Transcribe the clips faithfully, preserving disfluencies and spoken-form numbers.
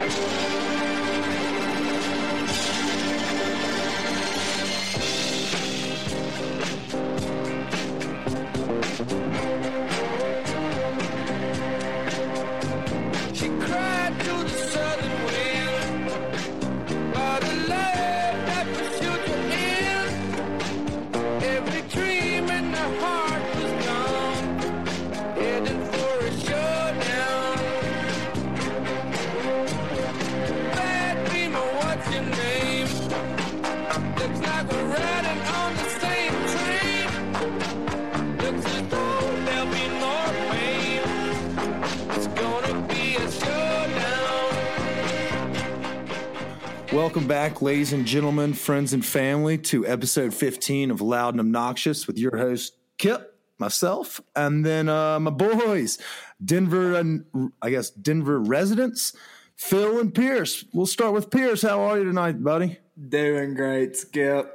Welcome back, ladies and gentlemen, friends and family, to episode fifteen of Loud and Obnoxious with your host, Kip, myself, and then uh, my boys, Denver, uh, I guess, Denver residents, Phil and Pierce. We'll start with Pierce. How are you tonight, buddy? Doing great, Skip.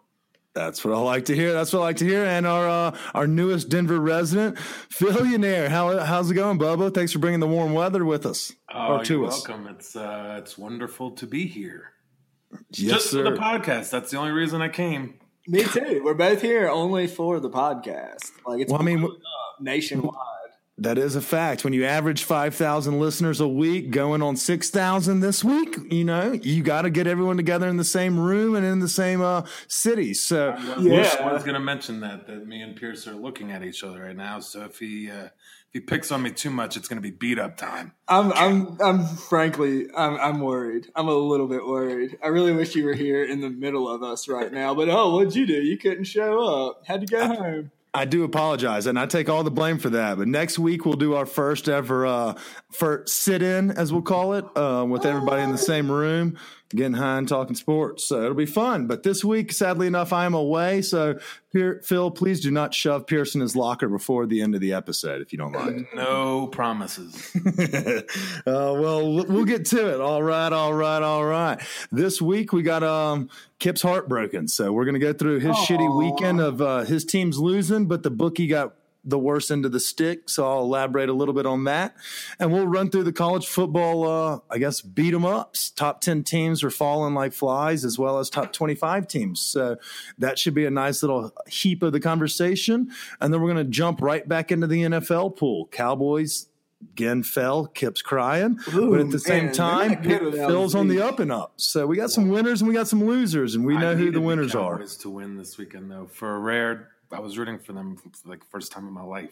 That's what I like to hear. That's what I like to hear. And our uh, our newest Denver resident, Phillionaire. How how's it going, Bubba? Thanks for bringing the warm weather with us. Oh, or to you're us. welcome. It's uh, it's wonderful to be here. Yes, Just sir. for the podcast. That's the only reason I came. Me too. We're both here only for the podcast. Like it's Well, I mean, blowing up nationwide. That is a fact. When you average five thousand listeners a week, going on six thousand this week, you know, you got to get everyone together in the same room and in the same uh, city. So, Yeah. I was going to mention that, that me and Pierce are looking at each other right now. So if he uh, if he picks on me too much, it's going to be beat up time. I'm I'm I'm frankly I'm I'm worried. I'm a little bit worried. I really wish you were here in the middle of us right now. But oh, what'd you do? You couldn't show up. Had to go home. I do apologize, and I take all the blame for that. But next week we'll do our first ever uh, for sit-in, as we'll call it, uh, with everybody in the same room, getting high and talking sports. So it'll be fun. But this week, sadly enough, I am away. So Pier- Phil, please do not shove Pierce in his locker before the end of the episode, if you don't mind. No promises. uh, well, we'll get to it. All right, all right, all right. This week we got um, Kip's heartbroken, so we're going to go through his Aww. shitty weekend of uh, his team's losing, but the bookie got the worst end of the stick, so I'll elaborate a little bit on that. And we'll run through the college football, uh, I guess, beat 'em ups. Top ten teams are falling like flies, as well as top twenty-five teams. So that should be a nice little heap of the conversation. And then we're going to jump right back into the N F L pool. Cowboys again fell, Kip's crying, Ooh, but at the same man, time, they're not good without Phil's on the Zeke. up and up. So we got some winners and we got some losers, and we I know who needed the winners are. Cowboys to win this weekend, though. For a rare, I was rooting for them for like the first time in my life.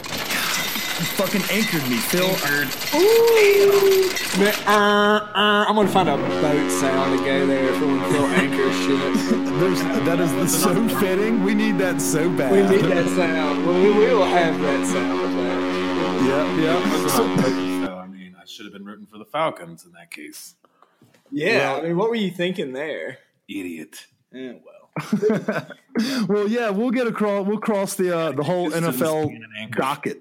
You fucking anchored me, Phil. Ooh. Man, uh, uh, I'm gonna find a boat sound to go there for when Phil anchors shit. There's, that is so fitting. We need that so bad. We need that sound. Well, we will have that sound. But Yep, yep. So, So, I mean, I should have been rooting for the Falcons in that case. yeah, Well- I mean, what were you thinking there? Idiot. Yeah, well. well, yeah, we'll get across. We'll cross the uh, the whole N F L Being an anchor. docket.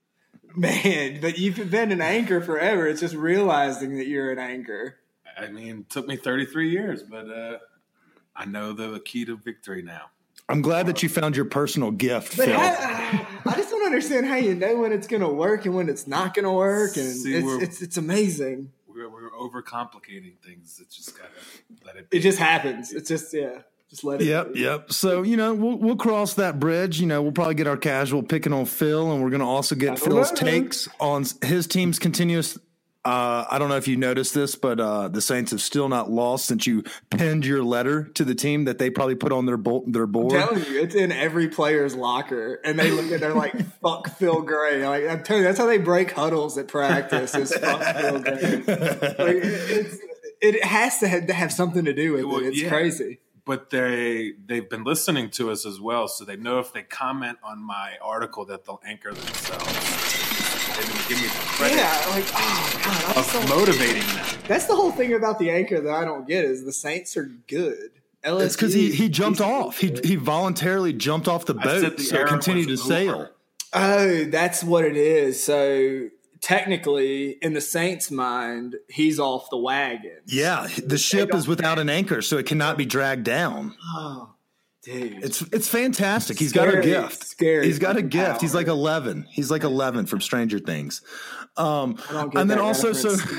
Man, but you've been an anchor forever. It's just realizing that you're an anchor. I mean, it took me thirty-three years, but uh, I know the key to victory now. I'm glad that you found your personal gift, But Phil. I, I just don't understand how you know when it's going to work and when it's not going to work. And See, it's, we're- it's it's amazing. We're, we're overcomplicating things. It's just gotta let it be. It just happens. It's just, yeah, just let it Yep, be. yep. So, you know, we'll we'll cross that bridge. You know, we'll probably get our casual picking on Phil, and we're going to also get I don't Phil's know. takes on his team's continuous. Uh, I don't know if you noticed this, but uh, the Saints have still not lost since you penned your letter to the team that they probably put on their bo- their I'm board. telling you, it's in every player's locker, and they look at they're like, "Fuck Phil Gray." Like I'm telling you, that's how they break huddles at practice. Is fuck Phil Gray. Like, it's, it has to have, to have something to do with Well, it. It's yeah. crazy. But they they've been listening to us as well, so they know if they comment on my article that they'll anchor themselves. They didn't give me the credit Yeah, like oh god, I'm of so, motivating them. that's the whole thing about the anchor that I don't get is the Saints are good. L S U, It's because he, he jumped he's off. He good. he voluntarily jumped off the I said boat, the so it era continued to was sail. over. Oh, that's what it is. So technically, in the Saints' mind, he's off the wagon. Yeah, the ship is without an anchor, so it cannot be dragged down. Oh, dude. It's it's fantastic. He's got a Scary, gift. scary He's got a fucking gift. He's power. like eleven. He's like eleven from Stranger Things. Um, I don't get and then that also, so reference, but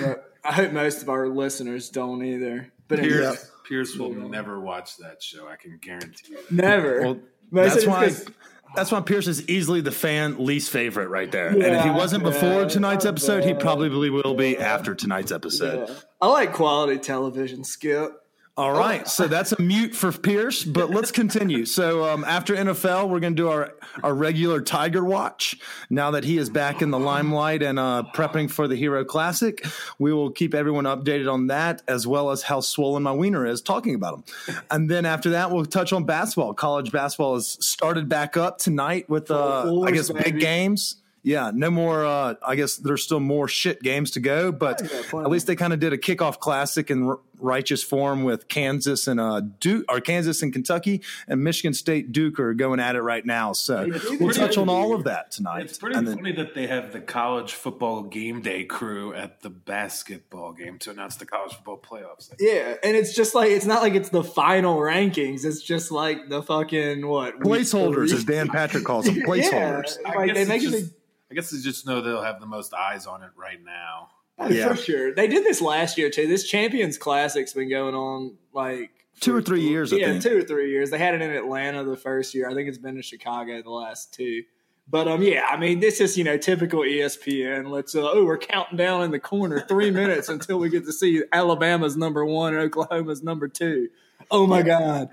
I hope most of our listeners don't either. But Pierce, yeah. Pierce will never watch that show. I can guarantee you. Never. Well, Most that's of why. it's 'cause- That's why Pierce is easily the fan least favorite right there. and if he Yeah, wasn't before yeah, tonight's I episode, he bet. probably will be after tonight's episode. Yeah. I like quality television, Skip. All right, so that's a mute for Pierce, but let's continue. So um, after N F L, we're going to do our, our regular Tiger Watch. Now that he is back in the limelight and uh, prepping for the Hero Classic, we will keep everyone updated on that, as well as how swollen my wiener is talking about him. And then after that, we'll touch on basketball. College basketball has started back up tonight with, uh, Full I guess, force, big baby. games. Yeah, no more. Uh, I guess there's still more shit games to go, but Yeah, plenty. at least they kind of did a kickoff classic in r- righteous form with Kansas and uh, Duke, or Kansas and Kentucky, and Michigan State Duke are going at it right now. So It's we'll pretty- touch on all of that tonight. It's pretty And then- funny that they have the college football game day crew at the basketball game to announce the college football playoffs. Yeah, and it's just like it's not like it's the final rankings. It's just like the fucking what week placeholders, three. as Dan Patrick calls them, placeholders. Yeah, I like guess they it's make it. just- I guess they just know they'll have the most eyes on it right now. Oh, Yeah. for sure. They did this last year too. This Champions Classic's been going on like Two for- or three years, I Yeah, think. two or three years. They had it in Atlanta the first year. I think it's been in Chicago the last two. But um, yeah, I mean, this is you know typical E S P N. Let's uh, oh, we're counting down in the corner three minutes until we get to see Alabama's number one and Oklahoma's number two. Oh my god.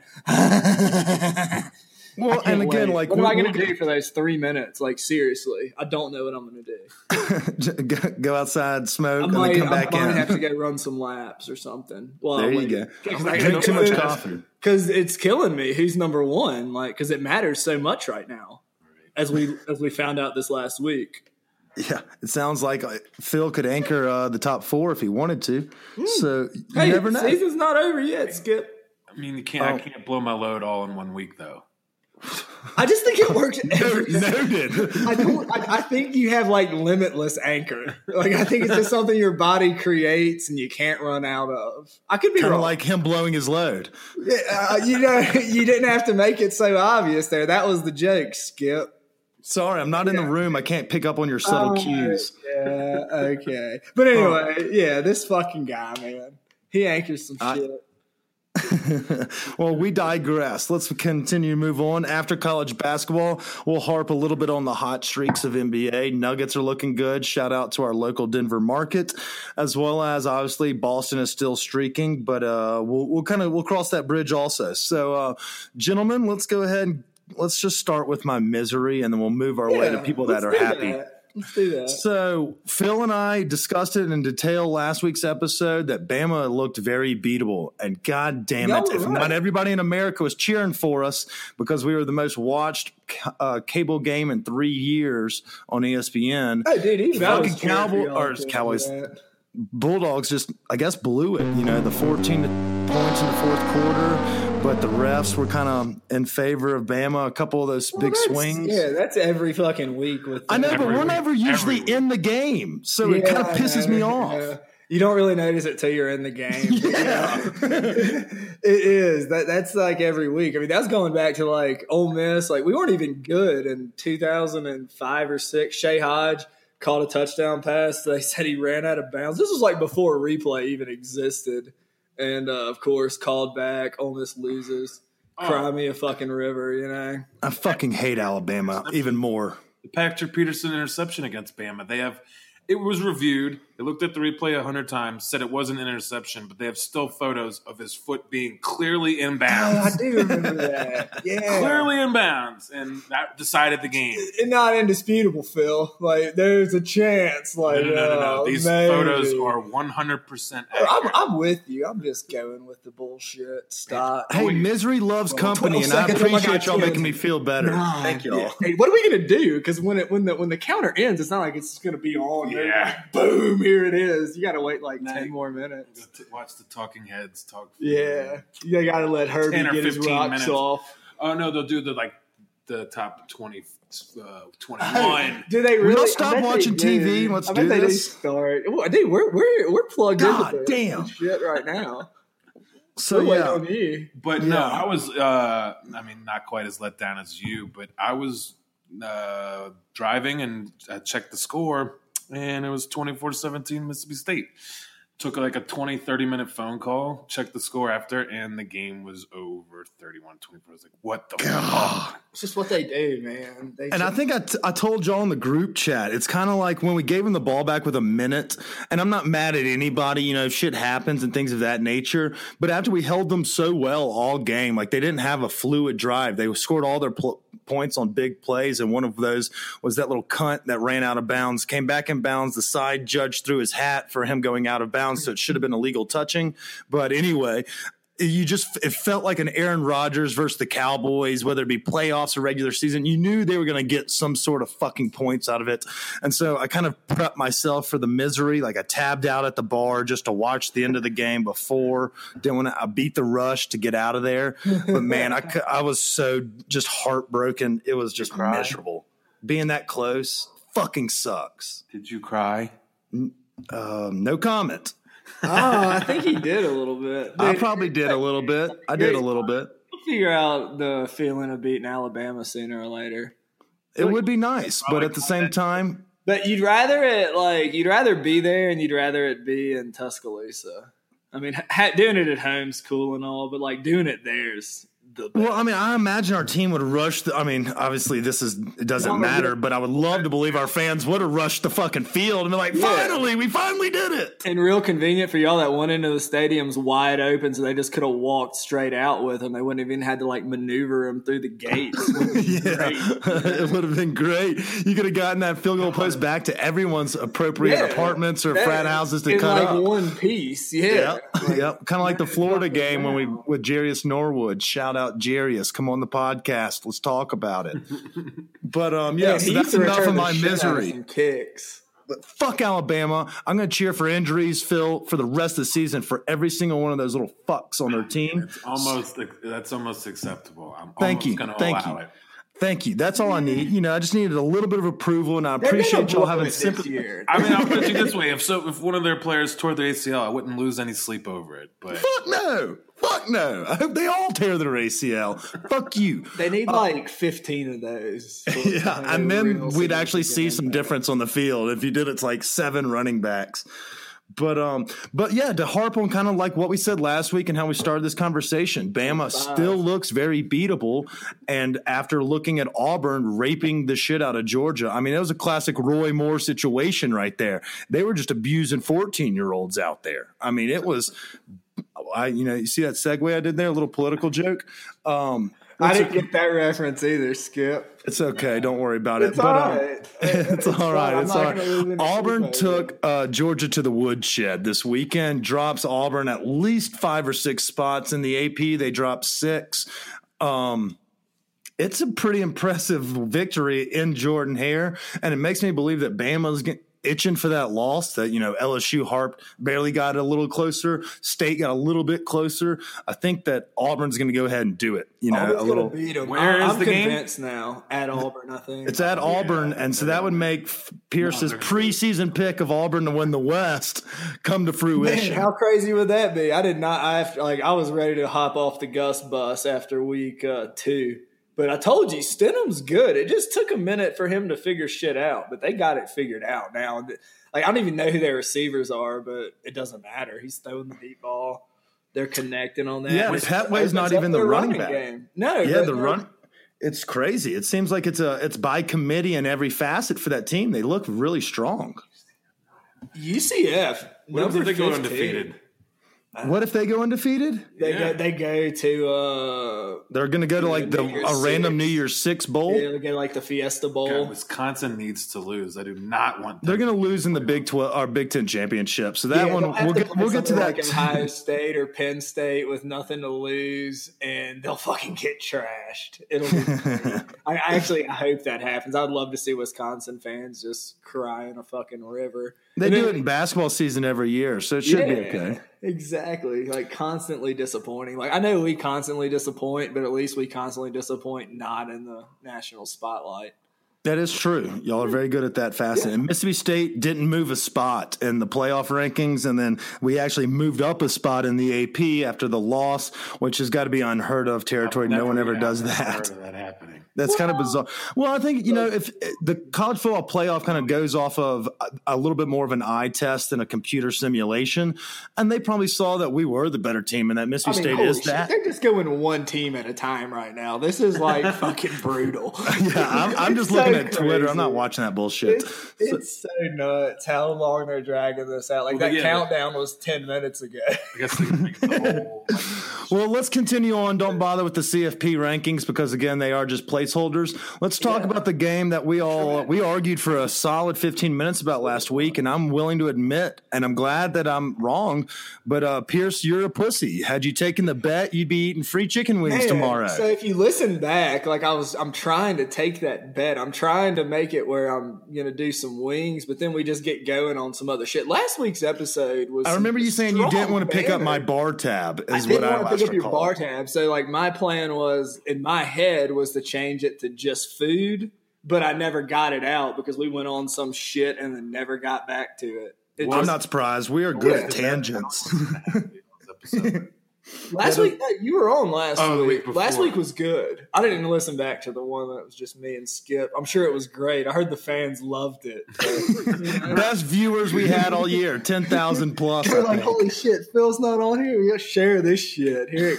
Well, I and can't again, wait. like what am I we'll- going to do for those three minutes? Like seriously, I don't know what I'm going to do. go, go outside, smoke, I and might, then come I back might in. have to go run some laps or something. Well, There you go. Drink too much coffee. because it's killing me. Who's number one? Like, because it matters so much right now, as we as we found out this last week. Yeah, it sounds like uh, Phil could anchor uh, the top four if he wanted to. So you Hey, never the know. season's not over yet, Skip. I mean, you can't. Oh. I can't blow my load all in one week, though. I just think it works. Every, Noted. I don't. I, I think you have like limitless anchor. Like I think it's just something your body creates and you can't run out of. I could be Kind of wrong. like him blowing his load. Yeah, uh, you know, you didn't have to make it so obvious there. That was the joke, Skip. Sorry, I'm not in the room. I can't pick up on your subtle Oh, cues. Yeah, okay. But anyway, yeah, this fucking guy, man. He anchors some I- shit. Well, we digress. Let's continue to move on. After college basketball, we'll harp a little bit on the hot streaks of N B A. Nuggets are looking good. Shout out to our local Denver market, as well as obviously Boston is still streaking, but uh, we'll, we'll kind of we'll cross that bridge also. So, uh, gentlemen, let's go ahead and let's just start with my misery, and then we'll move our way to Yeah, people that let's are do happy. that. Let's do that. So Phil and I discussed it in detail last week's episode that Bama looked very beatable, and God damn Y'all it, were if right. not everybody in America was cheering for us because we were the most watched uh, cable game in three years on E S P N. Oh, dude, even I was Fucking cheering for Cowboy- y'all or to do Cowboys. that. Bulldogs just, I guess, blew it. You know, the fourteen points in the fourth quarter, but the refs were kind of in favor of Bama. A couple of those Well, big that's- swings. Yeah, that's every fucking week with. I know, them. but Every we're week. never usually Every week. in the game, so it Yeah, kind of pisses I know, me off. yeah. You don't really notice it till you're in the game. But yeah. It is. That that's like every week. I mean, that's going back to like Ole Miss. Like we weren't even good in two thousand five or six. Shea Hodge caught a touchdown pass. They said he ran out of bounds. This was like before replay even existed. And uh, of course, called back. Ole Miss loses. Cry me a fucking river, you know. I fucking hate Alabama even more. The Patrick Peterson interception against Bama. They have it was reviewed. They looked at the replay a hundred times, said it wasn't an interception, but they have still photos of his foot being clearly in Oh, I bounds. do remember that. Yeah. Clearly in bounds, and that decided the game. It's not indisputable, Phil. Like, there's a chance. No, Like, no, no, no, no. uh, These maybe. photos are one hundred percent I'm, accurate. I'm with you. I'm just going with the bullshit. Stop. Hey, misery loves company, and I seconds, oh my appreciate God, y'all cheers. making me feel better. Nah, Thank y'all. yeah. Hey, what are we gonna do? Because when it when the when the counter ends, it's not like it's gonna be on. Yeah. Boom! Here it is. You got to wait like Nah, ten more minutes. Go to watch the Talking Heads talk. Yeah, you got to let Herbie ten or get his fifteen rocks minutes. off. Oh no, they'll do the like the top twenty, uh, twenty-one. Do they Will really? y'all stop I bet they watching T V do. and let's I bet do they this? Do start. Well, dude, we're we're we're plugged God into this damn. shit right now. So We're waiting yeah, on you. But no, Yeah. I was. Uh, I mean, not quite as let down as you, but I was uh, driving and I checked the score, and it was twenty-four seventeen Mississippi State. took like a twenty, thirty minute phone call, checked the score after, and the game was over thirty-one twenty-four. I was like, what the fuck? It's just what they do, man. They And I think I, t- I told y'all in the group chat, it's kind of like when we gave him the ball back with a minute, and I'm not mad at anybody, you know, shit happens and things of that nature. But after we held them so well all game, like they didn't have a fluid drive. They scored all their pl- points on big plays, and one of those was that little cunt that ran out of bounds, came back in bounds. The side judge threw his hat for him going out of bounds, so it should have been illegal touching. But anyway, you just it felt like an Aaron Rodgers versus the Cowboys, whether it be playoffs or regular season. You knew they were going to get some sort of fucking points out of it. And so I kind of prepped myself for the misery. Like I tabbed out at the bar just to watch the end of the game before. Then when I beat the rush to get out of there. But man, I, I was so just heartbroken. It was just miserable. Being that close fucking sucks. Did you cry? Um, no comment. Oh, I think he did a little bit. I probably did a little bit. I did a little bit. We'll figure out the feeling of beating Alabama sooner or later. It would be nice, but at the same time, but you'd rather it like you'd rather be there, and you'd rather it be in Tuscaloosa. I mean, ha- doing it at home's cool and all, but like doing it there's the best. Well, I mean, I imagine our team would rush. The, I mean, obviously, this is it doesn't No, matter, yeah. but I would love to believe our fans would have rushed the fucking field and be like, Yeah. "Finally, we finally did it!" And real convenient for y'all that one end of the stadium's wide open, so they just could have walked straight out with them. They wouldn't have even had to like maneuver them through the gates. Yeah, it would have been great. You could have gotten that field goal post back to everyone's appropriate Yeah. apartments or That- frat houses to in cut like up. one piece. Yeah, Yep, Like, yep. Kind of like the Florida game when we Wow. with Jarius Norwood. Shout out Jarius. Come on the podcast. Let's talk about it. But um, yeah, yeah, so he that's used to enough return of the my shit out of misery. some kicks. But fuck Alabama. I'm going to cheer for injuries, Phil, for the rest of the season for every single one of those little fucks on their team. It's almost that's almost acceptable. I'm Thank almost you. going to Thank allow you. it. Thank you. That's all I need. You know, I just needed a little bit of approval, and I They're gonna appreciate y'all blow having it this sympathy. year. I mean, I'll put it this way: if so, if one of their players tore their A C L, I wouldn't lose any sleep over it. But Fuck no. Fuck no. I hope they all tear their A C L. Fuck you. They need like fifteen of those. for- Yeah, to and have a then real we'd actually see significant some impact. difference on the field. If you did, it's like seven running backs. But um, but yeah, to harp on kind of like what we said last week and how we started this conversation, Bama still looks very beatable. And after looking at Auburn raping the shit out of Georgia, I mean, it was a classic Roy Moore situation right there. They were just abusing fourteen-year-olds out there. I mean, it was, I you know, you see that segue I did there, a little political joke. Um, I didn't get that reference either, Skip. It's okay. Don't worry about it. It's but, all um, right. it's all right. fine. I'm It's not all gonna lose any right. Auburn sleep over took uh, Georgia to the woodshed this weekend, drops Auburn at least five or six spots in the A P. They dropped six. Um, it's a pretty impressive victory in Jordan Hare, and it makes me believe that Bama's get, itching for that loss. That, you know, L S U harped, barely got a little closer. State got a little bit closer. I think that Auburn's going to go ahead and do it. You know, Auburn's a little. gonna beat 'em. Where I'm is the game? convinced now at Auburn. I think It's at Auburn, and so that would make Pierce's they're- preseason pick of Auburn to win the West come to Man, fruition. how crazy would that be? I did not. I have, like I was ready to hop off the Gus bus after week uh, two, but I told you Stidham's good. It just took a minute for him to figure shit out, but they got it figured out now. Like I don't even know who their receivers are, but it doesn't matter. He's throwing the deep ball. They're connecting on that. Yeah, Which Petway's not opens up even the their running back. game. No, yeah, but the they're- run. It's crazy. It seems like it's a it's by committee in every facet for that team. They look really strong. U C F. what if number they go fifteen. undefeated? What if they go undefeated? They Yeah. go. They go to. Uh, They're going to go to like the New Year's a random Six. New Year's Six bowl. they go like the Fiesta Bowl. God, Wisconsin needs to lose. I do not want them. They're going to lose in the Big twelve or Big Ten championship. So that Yeah, one they'll have we'll to get play we'll get to something that. like Ohio State or Penn State with nothing to lose, and they'll fucking get trashed. It'll. Be I I actually I hope that happens. I'd love to see Wisconsin fans just cry in a fucking river. They And do then- it in basketball season every year, so it should be Yeah, okay. Exactly. Like constantly disappointing. Like I know we constantly disappoint, but at least we constantly disappoint not in the national spotlight. That is true. Y'all are very good at that fascinating. Yeah. Mississippi State didn't move a spot in the playoff rankings, and then we actually moved up a spot in the A P after the loss, which has got to be unheard of territory. No one ever does that. Heard of that happening. That's well, kind of bizarre. Well, I think, you know, if the college football playoff kind of goes off of a, a little bit more of an eye test than a computer simulation, and they probably saw that we were the better team and that Mississippi I mean, State is shit. that. They're just going one team at a time right now. This is like fucking brutal. Yeah, I'm, I'm just looking so at Twitter. Crazy. I'm not watching that bullshit. It's, it's so, so nuts how long they're dragging this out. Like well, that yeah, countdown was ten minutes ago. I guess they make the whole. Well, let's continue on. Don't bother with the C F P rankings because, again, they are just placeholders. Let's talk yeah. about the game that we all we argued for a solid fifteen minutes about last week, and I'm willing to admit, and I'm glad that I'm wrong, but uh, Pierce, you're a pussy. Had you taken the bet, you'd be eating free chicken wings Man, tomorrow. So if you listen back, like I was, I'm trying to take that bet. I'm trying to make it where I'm going to do some wings, but then we just get going on some other shit. Last week's episode was. I remember you saying you didn't want to pick banner. up my bar tab. Is I what didn't I want to pick up your bar tab. So like my plan was in my head was to change it to just food, but I never got it out because we went on some shit and then never got back to it. it well, just, I'm not surprised. We are good yeah. at tangents. Last week, no, you were on last oh, week. week last week was good. I didn't listen back to the one that was just me and Skip. I'm sure it was great. I heard the fans loved it. But, you know. Best viewers we had all year, ten thousand plus. They're like, holy shit, Phil's not on here. We got to share this shit. Here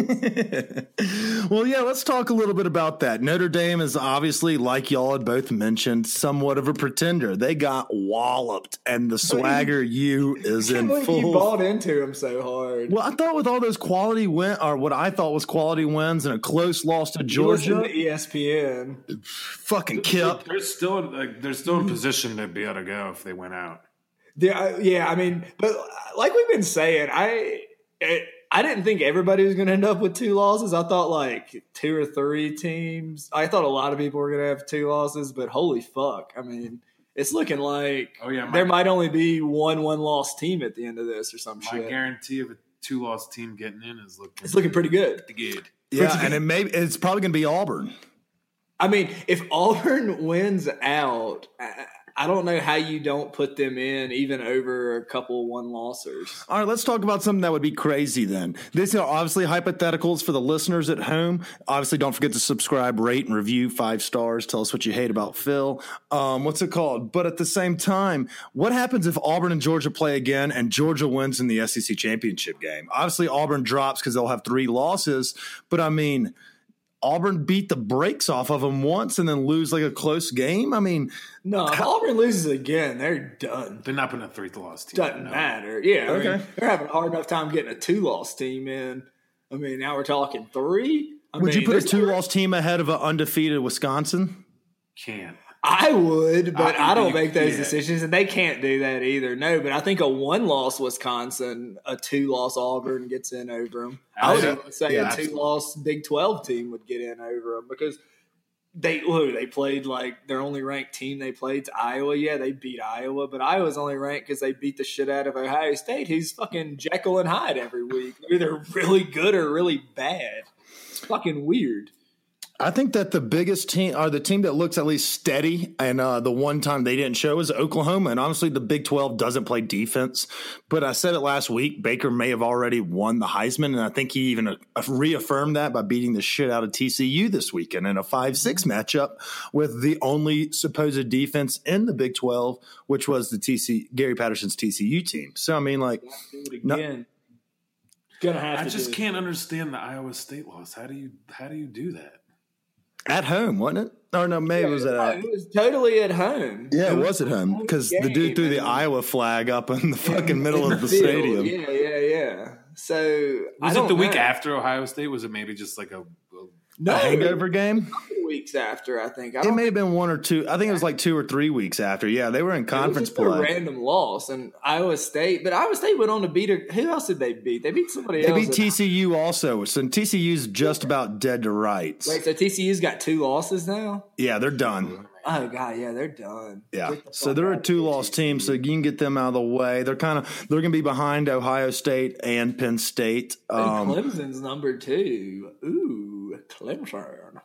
it goes. Well, yeah, let's talk a little bit about that. Notre Dame is obviously, like y'all had both mentioned, somewhat of a pretender. They got walloped, and the swagger you is in full. You bought into him so hard. Well, I thought with all those quality win, or what I thought was quality wins, and a close loss to Georgia. To E S P N, fucking Kip. They're still like, they're still in position to be able to go if they went out. Yeah, yeah. I mean, but like we've been saying, I I didn't think everybody was going to end up with two losses. I thought like two or three teams. I thought a lot of people were going to have two losses, but holy fuck! I mean, it's looking like oh yeah, my, there might only be one one loss team at the end of this or some my shit. My guarantee of a two loss team getting in is looking. It's looking pretty good. Pretty good. Yeah, pretty and good. it may it's probably going to be Auburn. I mean, if Auburn wins out, I, I don't know how you don't put them in even over a couple one-lossers. All right, let's talk about something that would be crazy then. These are obviously hypotheticals for the listeners at home. Obviously, don't forget to subscribe, rate, and review five stars. Tell us what you hate about Phil. Um, what's it called? But at the same time, what happens if Auburn and Georgia play again and Georgia wins in the S E C championship game? Obviously, Auburn drops because they'll have three losses. But, I mean – Auburn beat the brakes off of them once and then lose like a close game. I mean, no, if how, Auburn loses again, they're done. They're not putting a three loss team. Doesn't no. matter. Yeah, okay. I mean, they're having a hard enough time getting a two loss team in. I mean, now we're talking three. I Would mean, you put a two loss team ahead of an undefeated Wisconsin? Can't. I would, but I, I don't make those yeah. decisions, and they can't do that either. No, but I think a one-loss Wisconsin, a two-loss Auburn gets in over them. I would even say yeah, a two-loss Big twelve team would get in over them because they who they played like their only ranked team they played to Iowa. Yeah, they beat Iowa, but Iowa's only ranked because they beat the shit out of Ohio State, who's fucking Jekyll and Hyde every week. They're either really good or really bad. It's fucking weird. I think that the biggest team, or the team that looks at least steady, and uh, the one time they didn't show is Oklahoma. And honestly, the Big twelve doesn't play defense. But I said it last week, Baker may have already won the Heisman, and I think he even uh, reaffirmed that by beating the shit out of T C U this weekend in a five six matchup with the only supposed defense in the Big twelve, which was the T C Gary Patterson's T C U team. So, I mean, like, again. Gonna have I to just do can't understand the Iowa State loss. How do you how do you do that? At home, wasn't it? Or no, maybe yeah, it was at – It was totally at home. Yeah, it was at home because the dude threw the Iowa flag up in the fucking in, middle in of the, the stadium. Yeah, yeah, yeah. So was I it the don't week know. after Ohio State? Was it maybe just like a, a no, a hangover game? A couple weeks after, I think. I it may have been one or two. I think it was like two or three weeks after. Yeah, they were in conference it was just play. A random loss, and Iowa State. But Iowa State went on to beat her. Who else did they beat? They beat somebody they else. They beat T C U also. So T C U's just about dead to rights. Wait, so T C U's got two losses now? Yeah, they're done. Oh god, yeah, they're done. Yeah, the so they're a two-loss team, so you can get them out of the way. They're kind of they're going to be behind Ohio State and Penn State. Um, and Clemson's number two. Ooh, Clemson.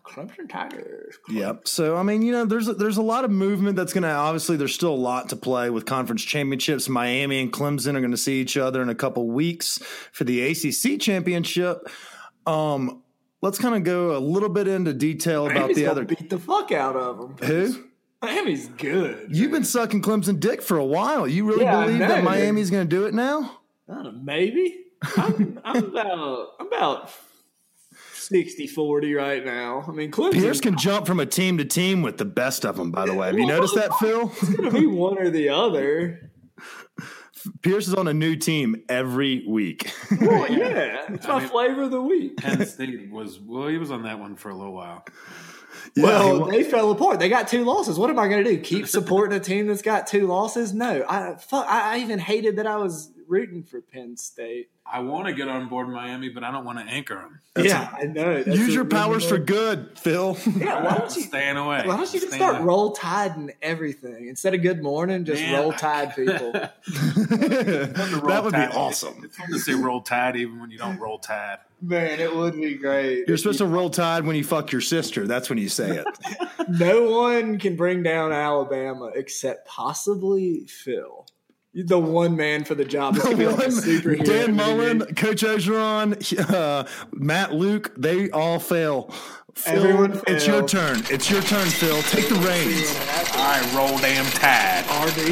Clemson Tigers. Clemson. Yep. So, I mean, you know, there's a, there's a lot of movement that's going to – obviously, there's still a lot to play with conference championships. Miami and Clemson are going to see each other in a couple weeks for the A C C championship. Um, let's kind of go a little bit into detail Miami's about the other – beat the fuck out of them. Who? Miami's good. You've been sucking Clemson dick for a while. You really Yeah, I believe know, that dude. Miami's going to do it now? I don't know, maybe. I'm, I'm about I'm about sixty forty right now. I mean, Clemson. Pierce can jump from a team to team with the best of them, by the way. Have you noticed that, Phil? It's going to be one or the other. Pierce is on a new team every week. Well, yeah. It's I my mean- flavor of the week. Penn State was well, he was on that one for a little while. Well, they fell apart. They got two losses. What am I going to do? Keep supporting a team that's got two losses? No. I fuck, I even hated that I was rooting for Penn State. I want to get on board Miami, but I don't want to anchor them. yeah, I know. That's Use a- your powers for good, Phil. Yeah, why don't you? Staying away. Why don't you just Staying start away. roll tiding everything instead of good morning? Just Man, roll I- tide people. That would be Tide. awesome. It's fun to say roll tide even when you don't roll tide. Man, it would be great. You're supposed to roll tide when you fuck your sister. That's when you say it. No one can bring down Alabama except possibly Phil. You're the one man for the job. This could be like a One, superhero Dan movie. Mullen, Coach Ogeron, uh, Matt Luke, they all fail. Phil, Everyone it's your failed. turn. It's your turn, Phil. Take the reins. All right, roll damn tide. R D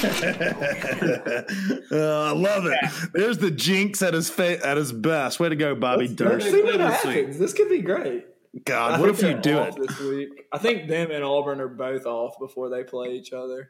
T. Uh, I love it. There's the jinx at his fa- at his best. Way to go, Bobby Let's Durst. see what This week. happens. This could be great. God, I what think if you they're do off it? this week? I think them and Auburn are both off before they play each other.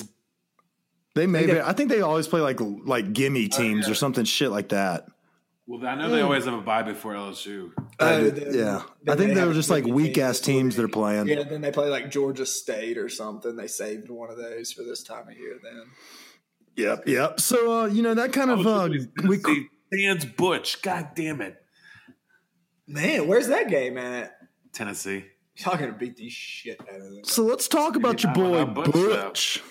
They may. They be- get- I think they always play like like gimme teams or something shit like that. Well, I know they always have a bye before L S U. Oh, Uh, then- yeah, then I think they they have were a just like gimme weak team ass this teams week. they're playing. Yeah, then they play like Georgia State or something. They saved one of those for this time of year. Then Yep, yep. So uh, you know that kind of uh, we. See, Dan's Butch. God damn it. man, where's that game at? Tennessee. Y'all gonna beat the shit out of them. So let's talk about your Maybe boy not without Butch, Butch.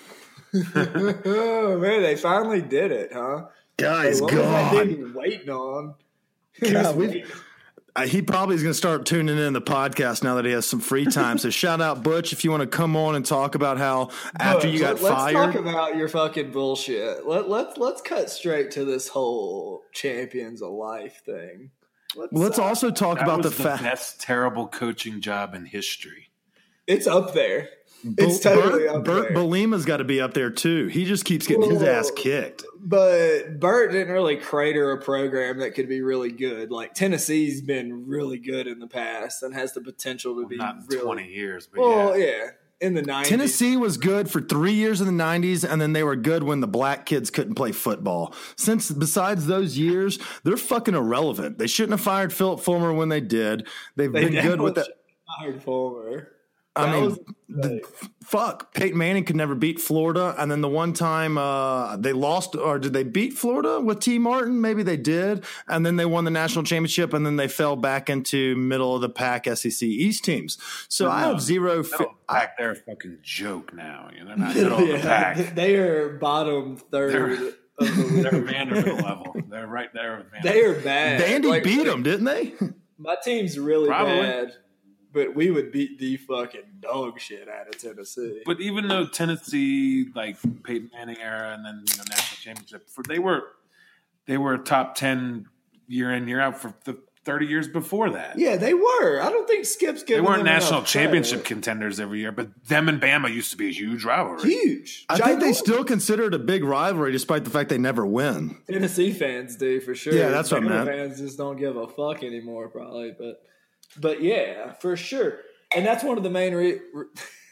Oh man, they finally did it, huh? Guy's What was that gone. dude waiting on? God, we've- Uh, he probably is going to start tuning in the podcast now that he has some free time. So shout out Butch if you want to come on and talk about how after you got Let's fired. talk about your fucking bullshit. Let let's let's cut straight to this whole champions of life thing. Let's, Let's uh, also talk That about was the the fact. best terrible coaching job in history. it's up there. It's totally Bert, up Bert there. Balima's got to be up there too. He just keeps getting his ass Whoa. kicked. But Burt didn't really crater a program that could be really good. Like Tennessee's been really good in the past and has the potential to be Not in really. twenty years, but Well, yeah. yeah, in the nineties. Tennessee was good for three years in the nineties, and then they were good when the black kids couldn't play football. Since besides those years, they're fucking irrelevant. They shouldn't have fired Philip Fulmer when they did. They've They been good with that. Hired Fulmer. I That mean, was the, fuck. Peyton Manning could never beat Florida, and then the one time uh, they lost, or did they beat Florida with T. Martin? Maybe they did, and then they won the national championship, and then they fell back into middle of the pack S E C East teams. So I have zero. Fi- Middle of the pack, they're a fucking joke now. You know, they're not middle of the Yeah, pack. they are bottom third. They're- of the They're league. Vanderbilt level. They're right there with Vanderbilt. They are bad. Vandy Like, beat them, didn't they? My team's really Probably. bad, but we would beat the fucking dog shit out of Tennessee. But even though Tennessee, like Peyton Manning era, and then you know national championship, for they were they were top ten year in year out for the thirty years before that. Yeah, they were. I don't think Skip's They giving weren't them national enough championship credit. contenders every year, but them and Bama used to be a huge rivalry. Huge. I think they Ginormous. still consider it a big rivalry, despite the fact they never win. Tennessee fans do for sure. Yeah, that's what I Bama meant. Fans just don't give a fuck anymore, probably. But, but yeah, for sure. And that's one of the main. Re- re-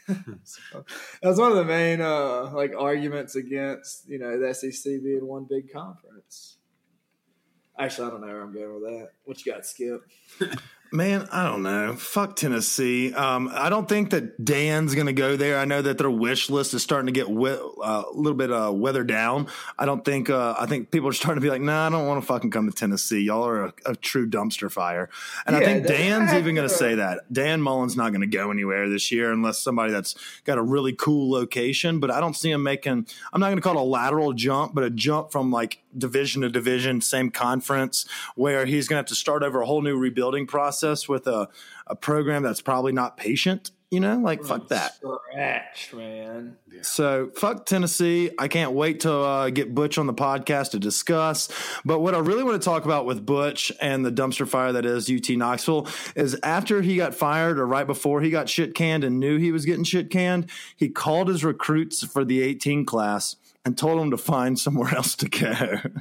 that's one of the main uh, like arguments against you know the S E C being one big conference. Actually, I don't know where I'm going with that. What you got, Skip? Man, I don't know. Fuck Tennessee. Um, I don't think that Dan's going to go there. I know that their wish list is starting to get we- uh, a little bit uh, weathered down. I don't think. Uh, I think people are starting to be like, "Nah, I don't want to fucking come to Tennessee. Y'all are a, a true dumpster fire." And I Yeah, think they- Dan's I- even going to say that. Dan Mullen's not going to go anywhere this year unless somebody that's got a really cool location. But I don't see him making. I'm not going to call it a lateral jump, but a jump from like division to division, same conference, where he's going to have to start over a whole new rebuilding process with a, a program that's probably not patient. You know, like, fuck that. Scratch, man. So, fuck Tennessee. I can't wait to uh, get Butch on the podcast to discuss. But what I really want to talk about with Butch and the dumpster fire that is U T Knoxville is after he got fired or right before he got shit canned and knew he was getting shit canned, he called his recruits for the eighteen class and told them to find somewhere else to go.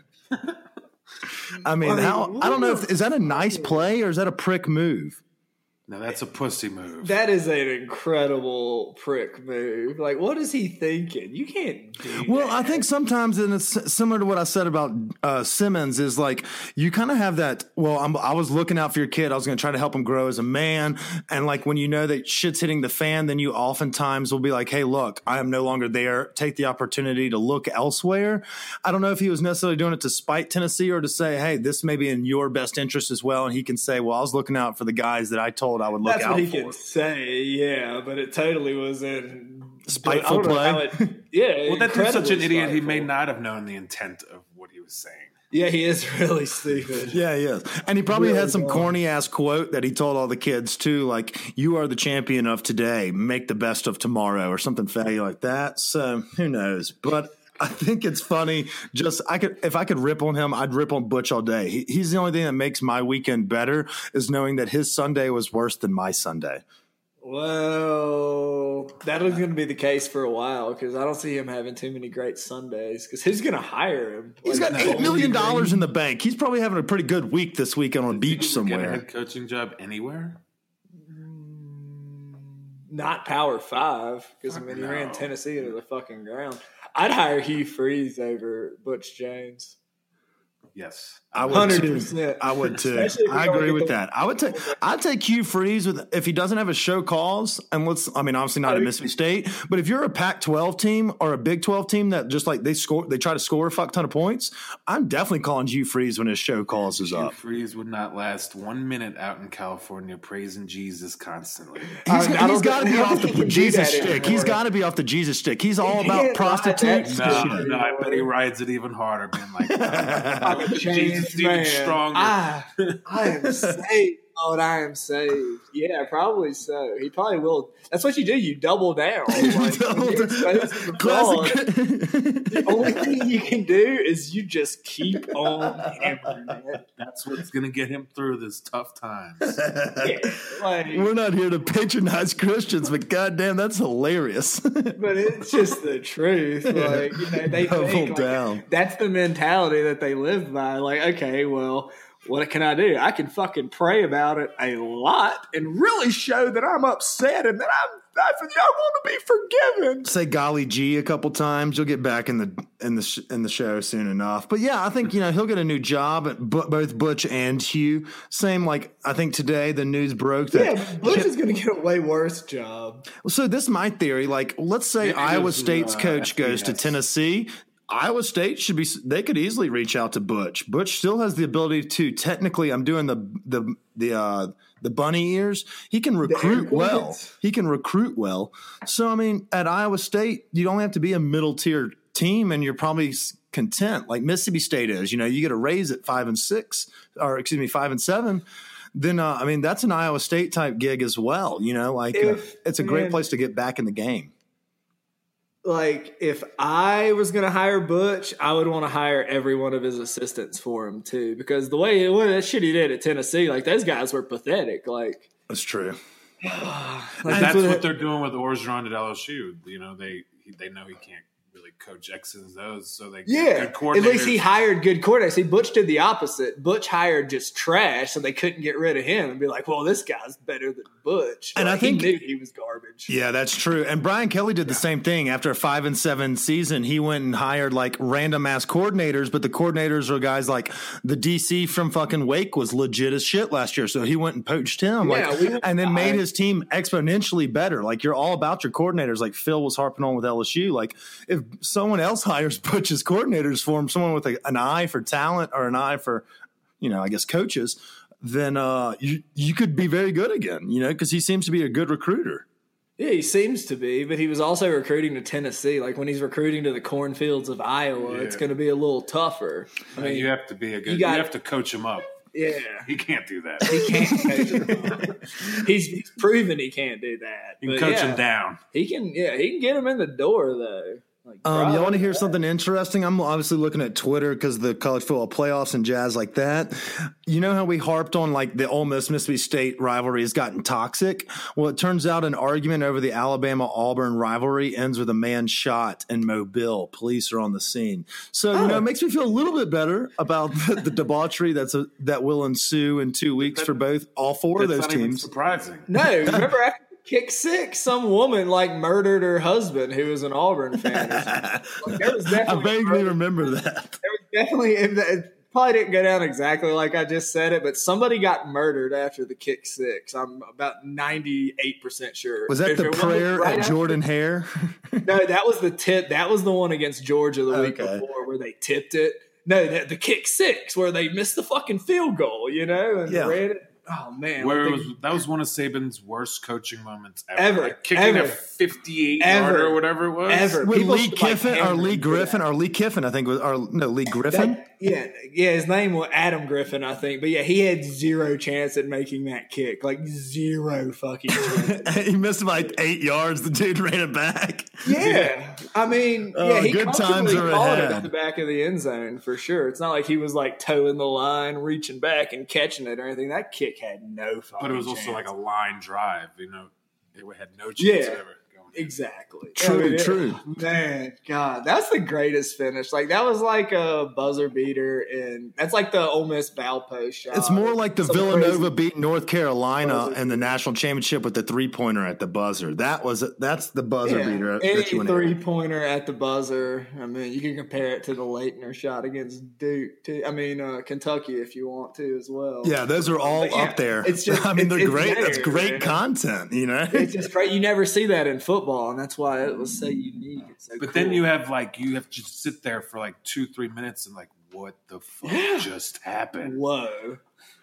I mean, how I don't know if is that a nice play or is that a prick move? No, that's a pussy move. That is an incredible prick move. Like, what is he thinking? You can't do Well, that. I think sometimes, and it's similar to what I said about uh, Simmons, is like you kind of have that, well, I'm, I was looking out for your kid. I was going to try to help him grow as a man. And like when you know that shit's hitting the fan, then you oftentimes will be like, hey, look, I am no longer there. Take the opportunity to look elsewhere. I don't know if he was necessarily doing it to spite Tennessee or to say, hey, this may be in your best interest as well. And he can say, well, I was looking out for the guys that I told I would look That's out what he for. can say, yeah, but it totally was in Spiteful play? It, yeah, Well, that dude's such an incredibly idiot. He spiteful. may not have known the intent of what he was saying. Yeah, he is really stupid. Yeah, he is. And he probably Really had some dumb. corny ass quote that he told all the kids too, like, you are the champion of today, make the best of tomorrow, or something faggy like that. So who knows? But I think it's funny. Just I could, if I could rip on him, I'd rip on Butch all day. He, he's the only thing that makes my weekend better is knowing that his Sunday was worse than my Sunday. Well, that is going to be the case for a while because I don't see him having too many great Sundays because who's going to hire him? He's Like, got eight million dollars in the bank. He's probably having a pretty good week this weekend on a beach Get a somewhere. head coaching job anywhere? not Power Five because I mean he No. ran Tennessee into the fucking ground. I'd hire Hugh Freeze over Butch Jones. Yes. I would Hundred too. percent. I would too. Especially if I you're agree gonna with get that. I would take. I'd take Hugh Freeze with if he doesn't have a show calls and let's. I mean, obviously not at Mississippi State, but if you're a Pac twelve team or a Big twelve team that just like they score, they try to score a fuck ton of points. I'm definitely calling Hugh Freeze when his show calls is Hugh up. Freeze would not last one minute out in California praising Jesus constantly. He's, I- I he's don't got to think- be I don't off the think he can do Jesus that stick. He's anymore. got to be off the Jesus stick. He's all He about can't ride prostitutes. that No, shit. no, I bet he rides it even harder, being like, I'm a Jesus changed even man. stronger. I, I am saved. Oh, and I am saved. Yeah, probably so. He probably will. That's what you do. You double down. Like, when you're exposed to the fraud, Classic. the only thing you can do is you just keep on hammering it. That's what's going to get him through this tough times. Yeah, like, We're not here to patronize Christians, but goddamn, that's hilarious. but it's just the truth. Like, you know, they Double think like, down. that's the mentality that they live by. Like, okay, well, what can I do? I can fucking pray about it a lot and really show that I'm upset and that I'm I, I want to be forgiven. Say golly gee a couple times, you'll get back in the in the sh- in the show soon enough. But yeah, I think you know he'll get a new job at b- both Butch and Hugh. Same like I think today the news broke that. Yeah, but Bush is going to get a way worse job. So this is my theory. Like, let's say Yeah, it Iowa goes, State's uh, coach goes to F B S. Tennessee. Iowa State should be. They could easily reach out to Butch. Butch still has the ability to technically. I'm doing the the the uh, the bunny ears. He can recruit air well. quotes. He can recruit well. So I mean, at Iowa State, you only have to be a middle tier team, and you're probably s- content, like Mississippi State is. You know, you get a raise at five and six, or excuse me, five and seven. Then uh, I mean, that's an Iowa State type gig as well. You know, like uh, If- it's a great man. place to get back in the game. Like, if I was going to hire Butch, I would want to hire every one of his assistants for him, too. Because the way what that shit he did at Tennessee, like, those guys were pathetic. Like, That's true. like That's what- what they're doing with Orgeron at L S U. You know, they they know he can't really coach X's and O's, so they Yeah, good at least he coordinators. hired good coordinators. See, Butch did the opposite. Butch hired just trash, so they couldn't get rid of him and be like, "Well, this guy's better than Butch." And I Like, think- he knew he was garbage. Yeah, that's true. And Brian Kelly did the same thing. After a five and seven season, he went and hired like random ass coordinators, but the coordinators were guys like the D C from fucking Wake was legit as shit last year. So he went and poached him, like, Yeah, we went and then made high. his team exponentially better. Like you're all about your coordinators. Like Phil was harping on with L S U. Like if someone else hires Butch's coordinators for him, someone with a, an eye for talent or an eye for, you know, I guess coaches, then uh, you you could be very good again. You know, because he seems to be a good recruiter. Yeah, he seems to be, but he was also recruiting to Tennessee. Like when he's recruiting to the cornfields of Iowa, yeah. it's going to be a little tougher. I mean, you have to be a good. You, got, you have to coach him up. Yeah, he can't do that. He can't coach him up. He's, he's proven he can't do that. You can coach yeah, him down. He can. Yeah, he can get him in the door though. Like, um, you want to hear something interesting? I'm obviously looking at Twitter because the college football playoffs and jazz like that. You know how we harped on like the Ole Miss Mississippi State rivalry has gotten toxic? Well, it turns out an argument over the Alabama-Auburn rivalry ends with a man shot in Mobile. Police are on the scene. So, oh. you know, it makes me feel a little bit better about the, the debauchery that's a, that will ensue in two weeks that, for both all four of those not teams. Even surprising. No, remember after Kick six, some woman like murdered her husband who was an Auburn fan. Like, there was definitely I vaguely remember that. There was definitely it probably didn't go down exactly like I just said it, but somebody got murdered after the kick six. I'm about ninety-eight percent sure. Was that if the prayer right at Jordan after, Hare? No, that was the tip. That was the one against Georgia the week okay. before where they tipped it. No, the, the kick six where they missed the fucking field goal, you know, and yeah. ran it. Oh man! Where it was that was one of Saban's worst coaching moments ever. Ever, like kicking ever. a fifty-eight yarder or whatever it was. Ever. With People Lee Kiffin like or Lee Griffin or Lee Kiffin, I think was or no Lee Griffin. That, yeah, yeah. His name was Adam Griffin, I think. But yeah, he had zero chance at making that kick. Like zero fucking chance. He missed like eight yards. The dude ran it back. Yeah, yeah. I mean, oh, yeah, he good times are caught ahead. it at the back of the end zone for sure. It's not like he was like toeing the line, reaching back and catching it or anything. That kick had no fucking. But it was also chance. like a line drive, you know. It had no chance yeah, of ever going in. Exactly. True, I mean, true. It, man, God, that's the greatest finish. Like that was like a buzzer beater, and that's like the Ole Miss Valpo shot. It's more like the Some Villanova crazy beat North Carolina buzzer. in the national championship with the three pointer at the buzzer. That was that's the buzzer yeah, beater. Any three pointer at the buzzer. I mean, you can compare it to the Leitner shot against Duke. Too. I mean, uh, Kentucky if you want to as well. Yeah, those are all yeah, up there. It's just, I mean, it's, they're it's great. there, That's great man. content. You know, it's just great. You never see that in football, and that's why it was so unique. It's so but cool. then you have like you have to sit there for like two, three minutes and like, what the fuck Yeah. just happened? Whoa.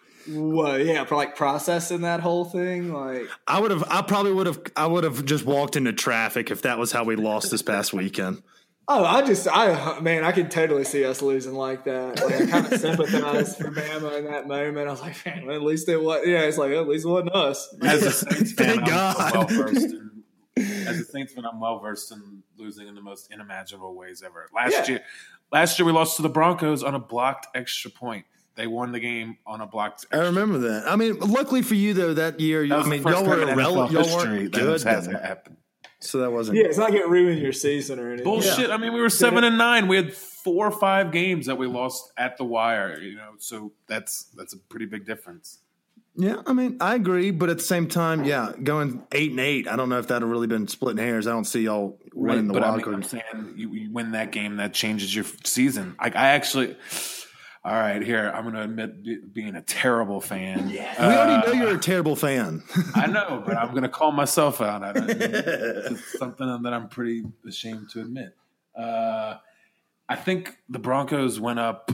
Whoa, yeah, for like processing that whole thing, like I would have. I probably would have. I would have just walked into traffic if that was how we lost this past weekend. oh, I just, I man, I could totally see us losing like that. Like, I kind of sympathize for Bama in that moment. I was like, man, at least it was. Yeah, it's like at least it wasn't us. As a Saints fan, Thank I'm God. well versed in. As a Saints fan, I'm well versed in losing in the most unimaginable ways ever. Last Yeah. year, last year we lost to the Broncos on a blocked extra point. They won the game on a blocked. I remember that. I mean, luckily for you though, that year, That was I the mean, first y'all time were in N F L irrelevant. Y'all history weren't that good, this hasn't then. happened. So that wasn't. Yeah, it's not going to ruin your season or anything. Bullshit. Yeah. I mean, we were seven and nine. We had four or five games that we lost at the wire. You know, so that's that's a pretty big difference. Yeah, I mean, I agree, but at the same time, yeah, going eight and eight, I don't know if that'd have really been splitting hairs. I don't see y'all winning the but I wild mean, card. I'm saying you, you win that game, that changes your season. Like I actually, all right, here I'm going to admit be- being a terrible fan. Yeah. We already Uh, know you're a terrible fan. I know, but I'm going to call myself out on it. It's something that I'm pretty ashamed to admit. Uh, I think the Broncos went up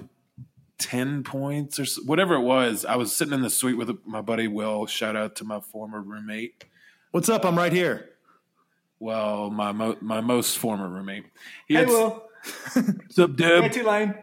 ten points or so, whatever it was. I was sitting in the suite with my buddy Will. Shout out to my former roommate. What's up? I'm right here. Well, my mo- my most former roommate. He Hey, had, Will. What's up, Hey, Deb? Tulane.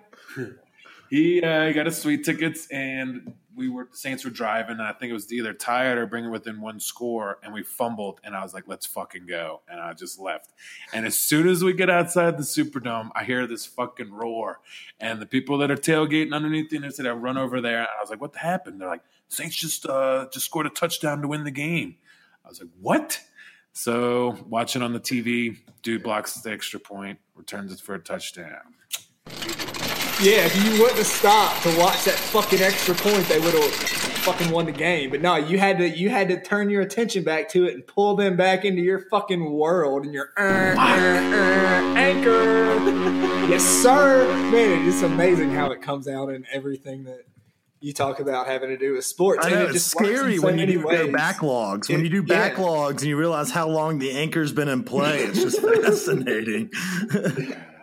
He uh, he got his suite tickets, and we were the Saints were driving, and I think it was either tied or bringing within one score, and we fumbled, and I was like, "Let's fucking go," and I just left. And as soon as we get outside the Superdome, I hear this fucking roar, and the people that are tailgating underneath the interstate, I run over there, and I was like, "What happened?" They're like, "Saints just uh, just scored a touchdown to win the game." I was like, "What?" So watching on the T V, dude blocks the extra point, returns it for a touchdown. Yeah, if you wouldn't have stopped to watch that fucking extra point, they would have fucking won the game. But no, you had to you had to turn your attention back to it and pull them back into your fucking world and your uh, uh, uh, anchor. Yes, sir. Man, it's amazing how it comes out in everything that you talk about having to do with sports. I know, and it it's just works in scary so when you many do their ways. backlogs. When It- you do yeah. backlogs and you realize how long the anchor's been in play, it's just fascinating.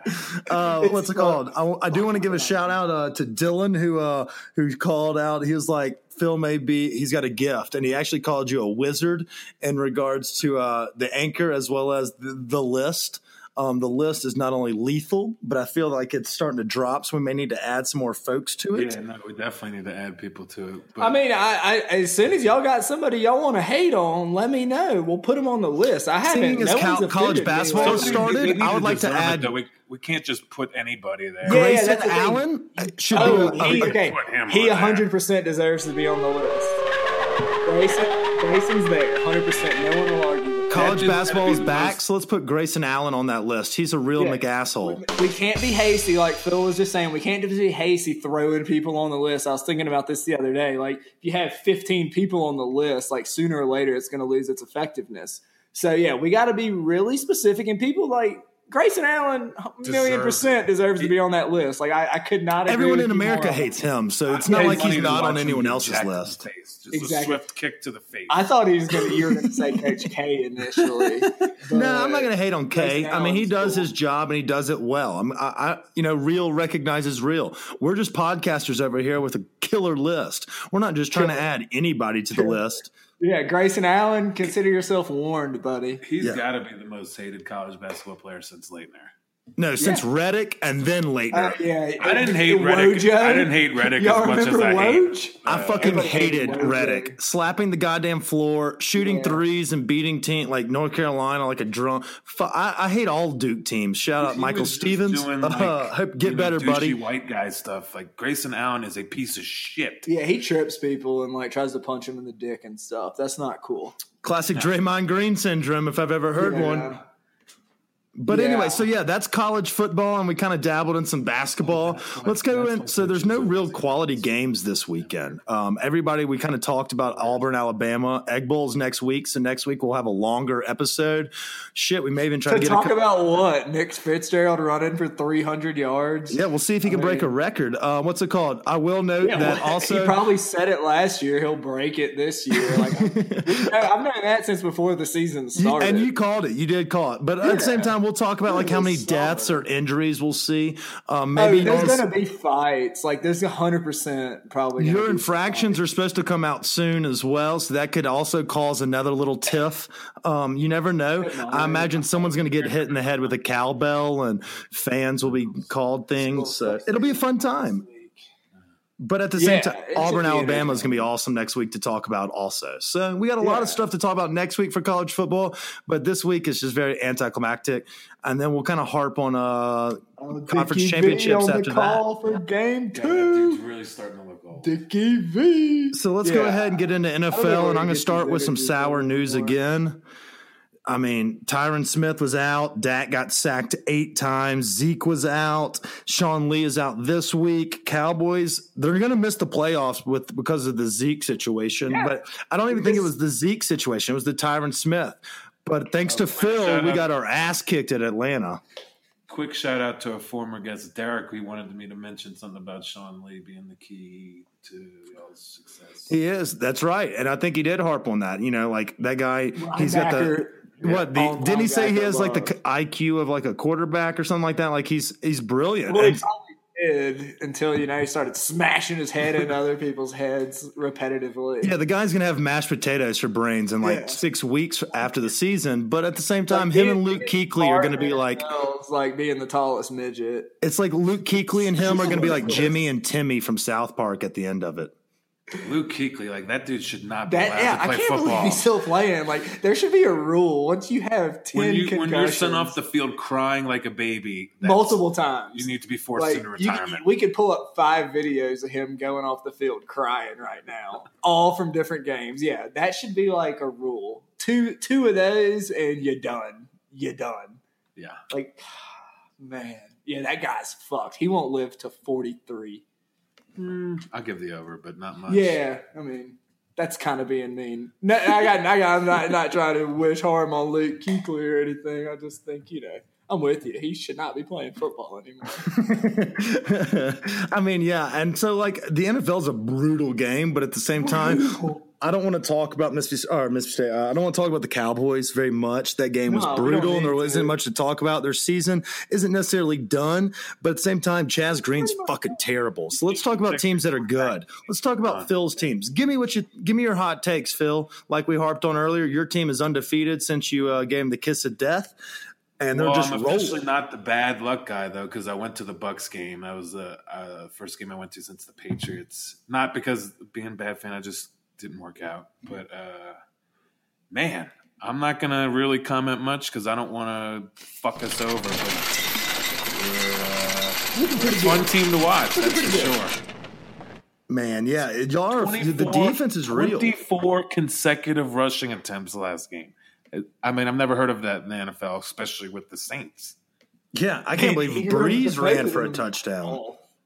uh, what's it called? I, I do want to give a shout out uh, to Dylan who uh, who called out. He was like, Phil may be, he's got a gift, and he actually called you a wizard in regards to uh, the anchor as well as the, the list. Um, the list is not only lethal, but I feel like it's starting to drop, so we may need to add some more folks to it. Yeah, no, we definitely need to add people to it. But I mean, I, I as soon as y'all got somebody y'all want to hate on, let me know. We'll put them on the list. I haven't. Seeing as no cal- one's college offended me basketball lately. has started, They need I would like to deserve it, add- though. We, we can't just put anybody there. Yeah, yeah, Grayson that's the thing. Allen should Oh, be a, he, a, okay. Put him He on one hundred percent deserves to be on the list. Grayson, Grayson's there, one hundred percent. No one will argue with that. college That just basketball gotta is be the back, most- so let's put Grayson Allen on that list. He's a real Yeah. McAsshole. We can't be hasty, like Phil was just saying. We can't just be hasty throwing people on the list. I was thinking about this the other day. Like, if you have fifteen people on the list, like sooner or later, it's going to lose its effectiveness. So yeah, we got to be really specific. And people like Grayson Allen, a million Deserves percent deserves to be on that list. Like, I, I could not. Agree Everyone with in you America more. hates him, so it's I not paid like money he's to not watch on him anyone get else's jacked in the list. face. Just Exactly. a swift kick to the face. I thought he was going to. You were going to say Coach K initially. No, but- I'm not going to hate on Kay. Grayson I mean, he Allen's does cool. his job and he does it well. I'm, I, I, you know, real recognizes real. We're just podcasters over here with a killer list. We're not just trying to add anybody to the list. Yeah, Grayson Allen, consider yourself warned, buddy. He's Yeah. got to be the most hated college basketball player since Leitner. No, since Reddick and then Leitner. Uh, yeah, I didn't hate Reddick. Woj. I didn't hate Reddick Y'all as much as remember I Woj? hate. I uh, fucking everybody hated hated Woj. Reddick. Slapping the goddamn floor, shooting Yeah. threes and beating team like North Carolina like a drunk. Fu- I, I hate all Duke teams. Shout out he Michael was just Stevens. doing, Uh, like, hope, you get know, better, douchey buddy. white guy stuff. Like Grayson Allen is a piece of shit. Yeah, he trips people and like tries to punch him in the dick and stuff. That's not cool. Classic Draymond Green syndrome, if I've ever heard Yeah. one. But Yeah. anyway, so yeah, that's college football, and we kind of dabbled in some basketball. Let's go in. So there's no real quality games this weekend. Um, everybody, we kind of talked about Auburn, Alabama. Egg Bowl's next week, so next week we'll have a longer episode. Shit, we may even try To to get talk a. co- about what? Nick Fitzgerald running for three hundred yards? Yeah, we'll see if he can break a record. Uh, what's it called? I will note Yeah, that well, also. he probably said it last year. He'll break it this year. Like, I've known that since before the season You- started. and you called it. You did call it. But at the same Yeah. time, we'll talk about like how It many was deaths solid. or injuries we'll see. Um, Oh, maybe there's also- going to be fights. Like, there's one hundred percent probably gonna your be infractions fights. are supposed to come out soon as well, so that could also cause another little tiff. Um, you never know. Good night. I imagine someone's going to get hit in the head with a cowbell, and fans will be called things. So it'll be a fun time. But at the same Yeah, time, it should Auburn, be Alabama is going to be interesting. awesome next week to talk about also. So we got a lot Yeah. of stuff to talk about next week for college football, but this week is just very anticlimactic. And then we'll kind of harp on uh, Oh, conference Dickie V championships on after the that. call for game Yeah, that two. dude's really starting to look old. Dickie V. So let's go Yeah. ahead and get into N F I don't know L, where and I'm he going to gets start these with some interviews sour from news anymore. again. I mean, Tyron Smith was out. Dak got sacked eight times. Zeke was out. Sean Lee is out this week. Cowboys, they're going to miss the playoffs with because of the Zeke situation. Yeah. But I don't even think it was the Zeke situation. It was the Tyron Smith. But thanks to Phil, shout we out. got our ass kicked at Atlanta. Quick shout out to a former guest, Derek. We wanted me to mention something about Sean Lee being the key to y'all's success. He is. That's right. And I think he did harp on that. You know, like that guy, he's got the. Linebacker. What the, All didn't he say he linebacker has like love. the I Q of like a quarterback or something like that? Like he's he's brilliant. Well, he And- probably did until, you know, he started smashing his head into other people's heads repetitively. yeah, the guy's gonna have mashed potatoes for brains in like Yeah. six weeks after the season. But at the same time, Like, him being- and Luke being Kuechly are gonna be partner like It's like being the tallest midget. it's like Luke Kuechly and him are gonna be like Jimmy and Timmy from South Park at the end of it. Luke Kuechly, like that dude should not be That allowed yeah, to I play can't football. believe he's still playing. Like, there should be a rule once you have ten when, you, concussions when you're sent off the field crying like a baby, that's- multiple times. you need to be forced Like, into you- retirement. we could pull up five videos of him going off the field crying right now, all from different games. Yeah, that should be like a rule. Two two of those, and you're done. You're done. yeah. Like, man, yeah, that guy's fucked. He won't live to forty-three. I'll give the over, but not much. Yeah, I mean, that's kind of being mean. No, I got, I got. I'm not not trying to wish harm on Luke Kuechly or anything. I just think, you know, I'm with you. He should not be playing football anymore. I mean, yeah, and so like the N F L is a brutal game, but at the same time, I don't want to talk about Mississippi or Mississippi State. Uh, I don't want to talk about the Cowboys very much. That game was No, we brutal, don't and there need wasn't to. much to talk about. Their season isn't necessarily done, but at the same time, Chaz Green's fucking terrible. So let's talk about teams that are good. Let's talk about Phil's teams. Give me what you give me your hot takes, Phil. Like we harped on earlier, your team is undefeated since you uh, gave them the kiss of death. And they're well, just I'm rolling. officially not the bad luck guy though, because I went to the Bucks game. That was the uh, first game I went to since the Patriots. Not because being a bad fan, I just didn't work out. But uh, man, I'm not gonna really comment much because I don't want to fuck us over. But we're, uh, we're a fun team to watch. That's for sure. Man, yeah, y'all are, the defense is real. twenty-four consecutive rushing attempts last game. I mean, I've never heard of that in the N F L, especially with the Saints. Yeah, I can't believe Breeze ran for a touchdown.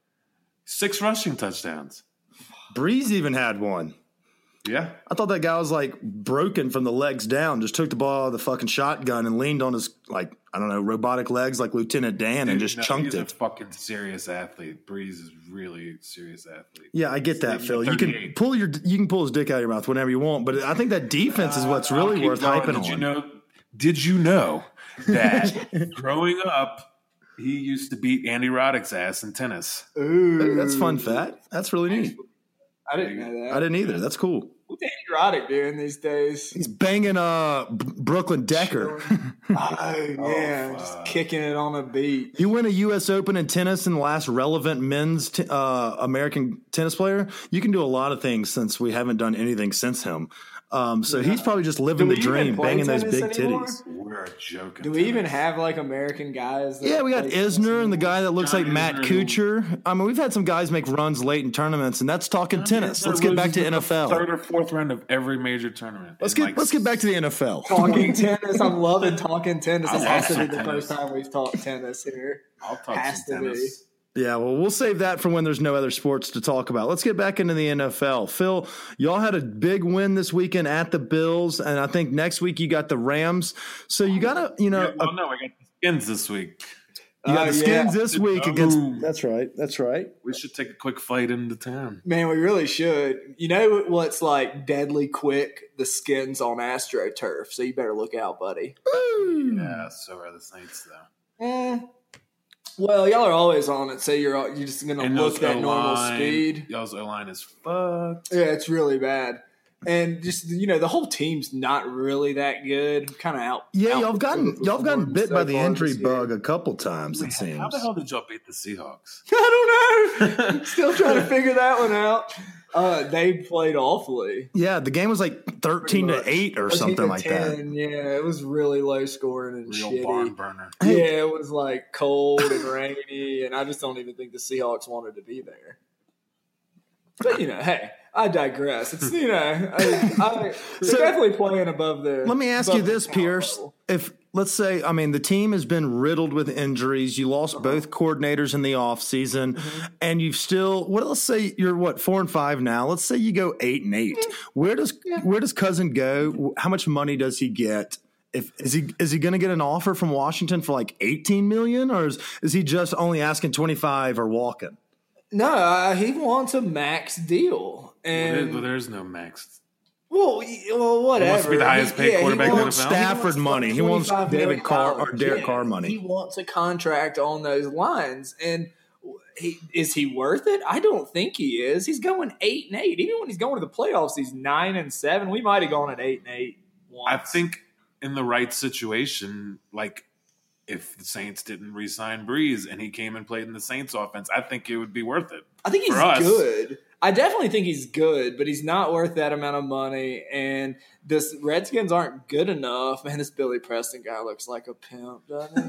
Six rushing touchdowns. Breeze even had one. Yeah. I thought that guy was like broken from the legs down, just took the ball out of the fucking shotgun and leaned on his, like, I don't know, robotic legs like Lieutenant Dan and just no, chunked he's it. He's a fucking serious athlete. Breeze is really a serious athlete. Yeah, I get that, Phil. You can pull your you can pull his dick out of your mouth whenever you want, but I think that defense is what's really uh, worth going. hyping did on. You know, did you know that growing up, he used to beat Andy Roddick's ass in tennis? Ooh. That's fun fact. That's really neat. I didn't know that. I didn't either. That's cool. What's Andy Roddick doing these days? He's banging uh, B- Brooklyn Decker. Oh, yeah. Oh, just kicking it on a beat. You win a U S Open in tennis and the last relevant men's t- uh, American tennis player, you can do a lot of things since we haven't done anything since him. Um, so yeah. He's probably just living Do the we even dream, play banging those big anymore? titties. We're joking. Do we tennis. even have like American guys? That Yeah, we got play tennis Isner and the anymore? guy that looks John like Matt Isner. Kuchar. I mean, we've had some guys make runs late in tournaments, and that's talking tennis. Let's get back to N F L. Third or fourth round of every major tournament. Let's And, get like, let's get back to the N F L. Talking tennis. I'm loving talking tennis. I This love has to be some the tennis. first time we've talked tennis here. I'll talk Has some to be. tennis. Yeah, well, we'll save that for when there's no other sports to talk about. Let's get back into the N F L. Phil, y'all had a big win this weekend at the Bills, and I think next week you got the Rams. So you got to, you know, Yeah, well, no, I got the Skins this week. you got Uh, the Skins yeah. this week Oh. against. That's right. That's right. We should take a quick flight into town. Man, we really should. You know what's like deadly quick? The Skins on AstroTurf. So you better look out, buddy. Yeah, so are the Saints, though. Eh. Well, y'all are always on it, so you're you're just gonna And look those that normal O-line- speed. Y'all's O-line is fucked. Yeah, it's really bad. And just you know, the whole team's not really that good. Kind of out. Yeah, out y'all gotten y'all gotten bit so by the far injury this year. bug a couple times. It seems. How the hell did y'all beat the Seahawks? I don't know. Still trying to figure that one out. Uh, they played awfully. Yeah, the game was like thirteen to eight or something like that. ten, yeah, it was really low scoring and Real shitty. barn burner. Yeah, it was like cold and rainy, and I just don't even think the Seahawks wanted to be there. But you know, hey, I digress. It's you know, I, I, they're So- definitely playing above their. Let me ask above you their this, talent Pierce. level. If let's say, I mean, the team has been riddled with injuries. You lost both coordinators in the offseason, and you've still what let's say you're what, four and five now. Let's say you go eight and eight. Where does where does Cousin go? How much money does he get? If is he is he going to get an offer from Washington for like eighteen million, or is, is he just only asking twenty-five or walking? No, uh, he wants a max deal, Well, and there- there's no max. well, y- well, whatever. wants to be the highest paid he quarterback in the wants N F L? Stafford money. He wants twenty-five David million Carr or dollars. Derek Yeah, Carr money. He wants a contract on those lines, and he, is he worth it? I don't think he is. He's going eight and eight. Even when he's going to the playoffs, he's nine and seven. We might have gone at eight and eight. Once. I think in the right situation, like if the Saints didn't re-sign Breeze and he came and played in the Saints offense, I think it would be worth it. I think he's for us. good. I definitely think he's good, but he's not worth that amount of money. And this Redskins aren't good enough. Man, this Billy Preston guy looks like a pimp, doesn't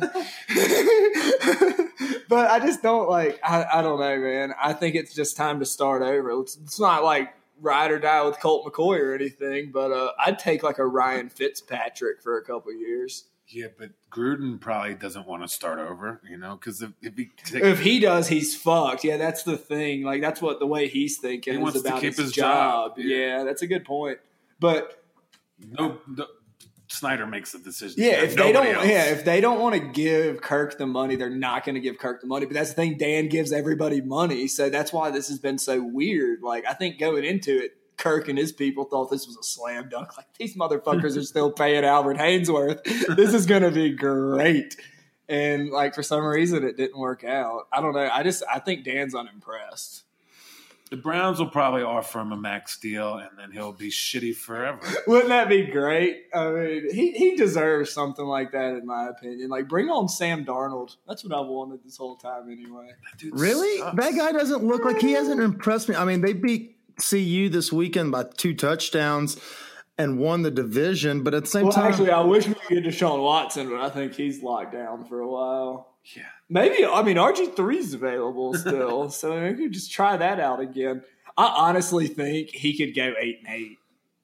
he? But I just don't like. I, I don't know, man. I think it's just time to start over. It's, it's not like ride or die with Colt McCoy or anything, but uh, I'd take like a Ryan Fitzpatrick for a couple years. Yeah, but Gruden probably doesn't want to start over, you know, because if, if he If he does, he's fucked. Yeah, that's the thing. Like that's what the way he's thinking He is wants to about keep his, his job. job, yeah. Yeah, that's a good point. But no, no Snyder makes the decision. yeah, if they Nobody don't, else. yeah, if they don't want to give Kirk the money, they're not going to give Kirk the money. But that's the thing. Dan gives everybody money, so that's why this has been so weird. Like I think going into it, Kirk and his people thought this was a slam dunk. Like, these motherfuckers are still paying Albert Haynesworth. This is going to be great. And, like, for some reason, it didn't work out. I don't know. I just I think Dan's unimpressed. The Browns will probably offer him a max deal, and then he'll be shitty forever. Wouldn't that be great? I mean, he, he deserves something like that, in my opinion. Like, bring on Sam Darnold. That's what I wanted this whole time anyway. That Really? sucks. That guy doesn't look like he hasn't impressed me. I mean, they beat C U this weekend by two touchdowns and won the division, but at the same Well, time, actually, I wish we could get Deshaun Watson, but I think he's locked down for a while. Yeah. Maybe, I mean, R G three is available still, so we could just try that out again. I honestly think he could go eight and eight.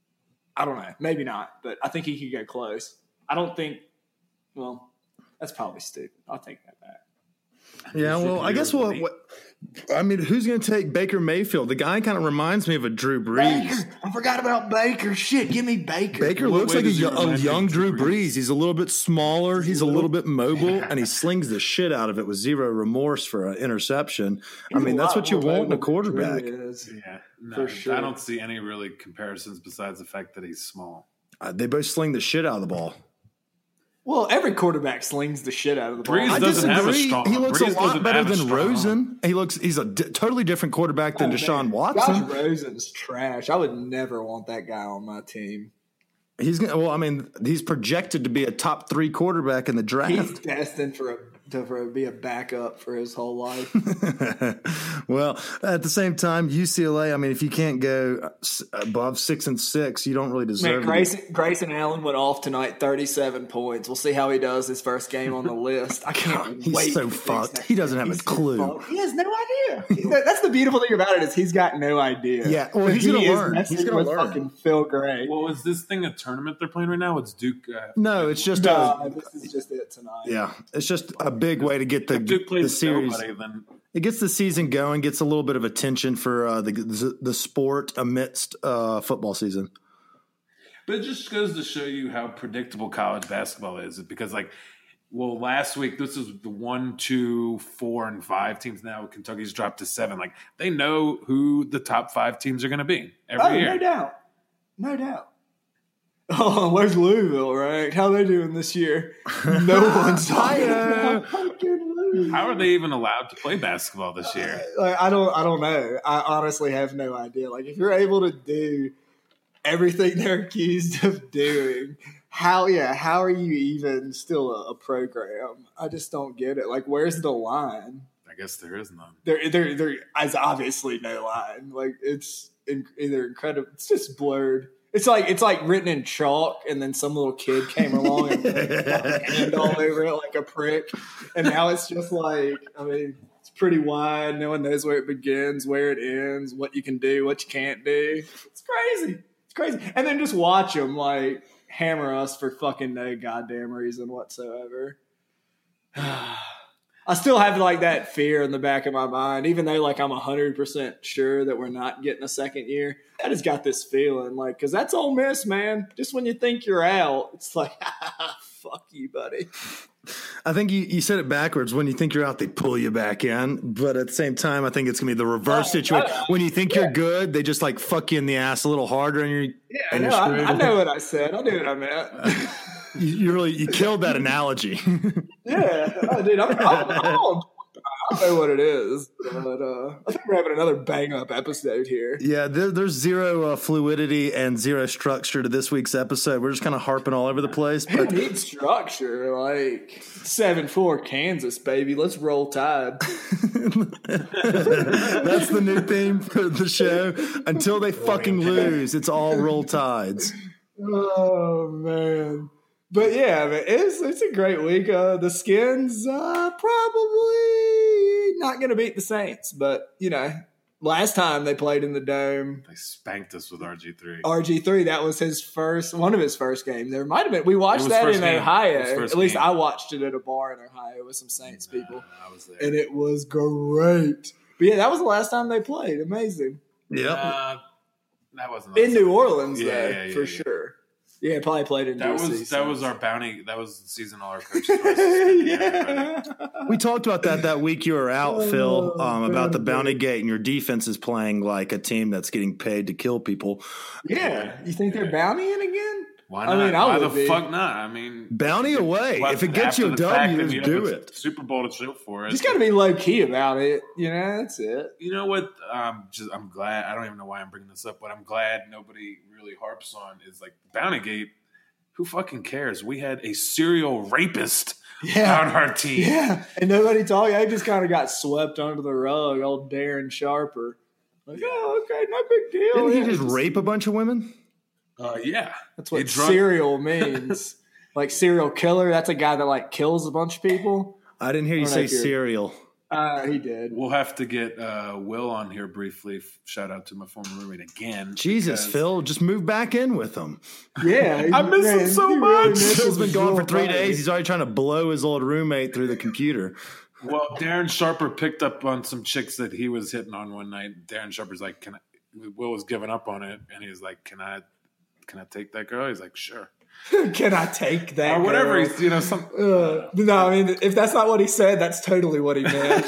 I don't know. Maybe not, but I think he could go close. I don't think, well, that's probably stupid. I'll take that back. yeah. Well, I guess what, what I mean, who's going to take Baker Mayfield? The guy kind of reminds me of a Drew Brees. Baker. I forgot about Baker. Shit, give me Baker. Baker What looks way like a, does he yo- a remind you young of Drew Drew Brees. Brees? He's a little bit smaller. He's a little bit mobile, and he slings the shit out of it with zero remorse for an interception. I He's mean, a that's lot what you more want in a mobile than Drew quarterback. is. Yeah. No, For sure. I don't see any really comparisons besides the fact that he's small. Uh, they both sling the shit out of the ball. Well, every quarterback slings the shit out of the ball. Brees I doesn't have a disagree. strong He looks Brees a lot doesn't better have a than strong Rosen. He looks. He's a d- totally different quarterback than Oh, Deshaun man. Watson. Josh Rosen's trash. I would never want that guy on my team. He's gonna. Well, I mean, he's projected to be a top three quarterback in the draft. He's destined for a to for be a backup for his whole life. Well, at the same time, U C L A. I mean, if you can't go above six and six, you don't really Man, deserve. Grayson, Grayson Allen went off tonight, thirty-seven points. We'll see how he does his first game on the list. I can't He's wait. so for fucked. things He doesn't have He's a so clue. fucked. He has no idea. He- That's the beautiful thing about it is he's got no idea. Yeah, well, But he's he gonna is learn. messing He's gonna with learn. fucking Phil Gray. Well, is this thing a tournament they're playing right now? It's Duke. Uh, No, it's just No, a. this is just it tonight. Yeah, it's just a big way to get the if Duke the plays series. nobody, then It gets the season going, gets a little bit of attention for uh, the, the the sport amidst uh, football season. But it just goes to show you how predictable college basketball is. Because, like, well, last week, this is the one, two, four, and five teams now. Kentucky's dropped to seven. Like, they know who the top five teams are going to be every Oh, year. no doubt. No doubt. Oh, where's Louisville ranked? How they doing this year? No one's talking about fucking Louisville. How are they even allowed to play basketball this year? Like, I don't I don't know. I honestly have no idea. Like, if you're able to do everything they're accused of doing, how yeah, how are you even still a, a program? I just don't get it. Like, where's the line? I guess there is none. There there there is obviously no line. Like, it's in, either incredible. It's just blurred. It's like it's like written in chalk, and then some little kid came along and put a hand all over it like a prick, and now it's just like, I mean, it's pretty wide. No one knows where it begins, where it ends, what you can do, what you can't do. It's crazy. It's crazy. And then just watch them like hammer us for fucking no goddamn reason whatsoever. I still have like that fear in the back of my mind, even though like I'm one hundred percent sure that we're not getting a second year. I just got this feeling like, because that's Ole Miss, man. Just when you think you're out, it's like, fuck you, buddy. I think you, you said it backwards. When you think you're out, they pull you back in. But at the same time, I think it's going to be the reverse Oh, situation. oh, When you think yeah. you're good, they just like fuck you in the ass a little harder, and you're Yeah, and no, you're I, screwed. I know what I said. I knew what I meant. You, you really you killed that analogy. Yeah, oh, dude, I'm, I'm, I'm on. I don't know what it is, but uh, I think we're having another bang up episode here. Yeah, there, there's zero uh, fluidity and zero structure to this week's episode. We're just kind of harping all over the place. Who But needs structure? Like seven four Kansas, baby. Let's roll Tide. that's the new theme for the show. Until they fucking lose, it's all roll tides. Oh man. But yeah, man, it's it's a great week. Uh, the Skins uh, probably not going to beat the Saints, but you know, last time they played in the Dome, They spanked us with R G three. R G three, that was his first, one of his first games. There might have been. We watched It was that first in game. It was Ohio. first At least game. I watched it at a bar in Ohio with some Saints people, Uh, I was there. and it was great. But yeah, that was the last time they played. Amazing. Yep. Uh, that wasn't In New Orleans, Yeah, though, yeah, yeah, for yeah. sure. Yeah, probably played in That D C. was that was our bounty. That was the season all our coaches. yeah. We talked about that that week you were out, Oh, Phil, um, about the Bounty Bounty Gate, and your defense is playing like a team that's getting paid to kill people. Yeah. You think they're bountying again? Why I not? mean, I Why would the be. fuck not? I mean, Bounty away. what, If it gets after you a the fact, W, then just you do have a it. Super Bowl to show for it. Just got to be low key about it. You know, that's it. You know what? Um, just I'm glad. I don't even know why I'm bringing this up, but I'm glad nobody really harps on is like Bountygate. Who fucking cares? We had a serial rapist Yeah. on our team. Yeah. And nobody talked. I just kind of got swept under the rug. Old Darren Sharper. Like, oh, okay, no big deal. Didn't he Yeah, just rape a bunch of women? Uh, yeah. That's what He drug- serial means. Like serial killer. That's a guy that like kills a bunch of people. I didn't hear you I don't know say if you're- cereal. Uh, he did. We'll have to get uh, Will on here briefly. Shout out to my former roommate again. Jesus, because- Phil, just move back in with him. Yeah, I miss him so much. Phil's been gone for three days. He's already trying to blow his old roommate through the computer. Well, Darren Sharper picked up on some chicks that he was hitting on one night. Darren Sharper's like, "Can I?" Will was giving up on it, and he was like, "Can I? Can I take that girl?" He's like, "Sure." Can I take that? Or whatever. girl? He's, you know, some. Uh, no, I mean, if that's not what he said, that's totally what he meant.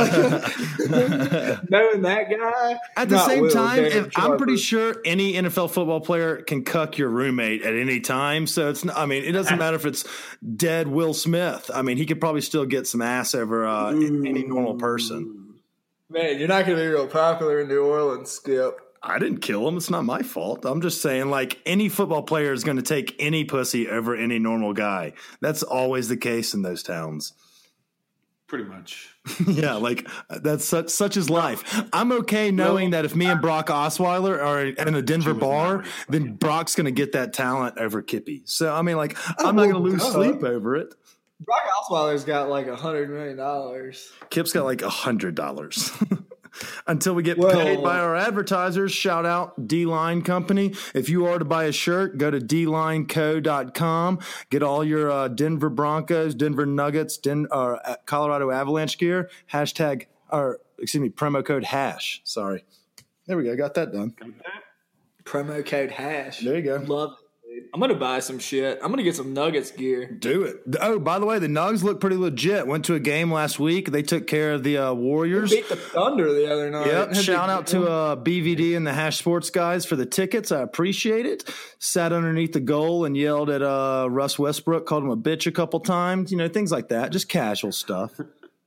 Knowing that guy. At the not same Will, time, Darren if, I'm pretty Sharper. sure any N F L football player can cuck your roommate at any time. So it's, not, I mean, it doesn't matter if it's dead Will Smith. I mean, he could probably still get some ass over uh, any normal person. Man, you're not going to be real popular in New Orleans, Skip. I didn't kill him. It's not my fault. I'm just saying, like, any football player is going to take any pussy over any normal guy. That's always the case in those towns. Pretty much. Yeah, like that's such such is life. I'm okay knowing that if me and Brock Osweiler are in a Denver was bar, not ready for then Brock's going to get that talent over Kippy. So I mean, like, I'm not going to lose duh. sleep over it. Brock Osweiler's got like a hundred million dollars. Kip's got like a hundred dollars. Until we get Well- paid by our advertisers, shout out D-Line Company. If you are to buy a shirt, go to d line co dot com. Get all your uh, Denver Broncos, Denver Nuggets, Den- or uh, Colorado Avalanche gear. Hashtag, or excuse me, promo code hash. Sorry. There we go. Got that done. Promo code hash. There you go. Love it. Dude. I'm gonna buy some shit. I'm gonna get some Nuggets gear. Do it. Oh, by the way, the Nugs look pretty legit. Went to a game last week. They took care of the uh, Warriors. Beat the Thunder the other night. Yep. Had Shout the- out to uh, B V D and the Hash Sports guys for the tickets. I appreciate it. Sat underneath the goal and yelled at uh, Russ Westbrook, called him a bitch a couple times. You know, things like that. Just casual stuff.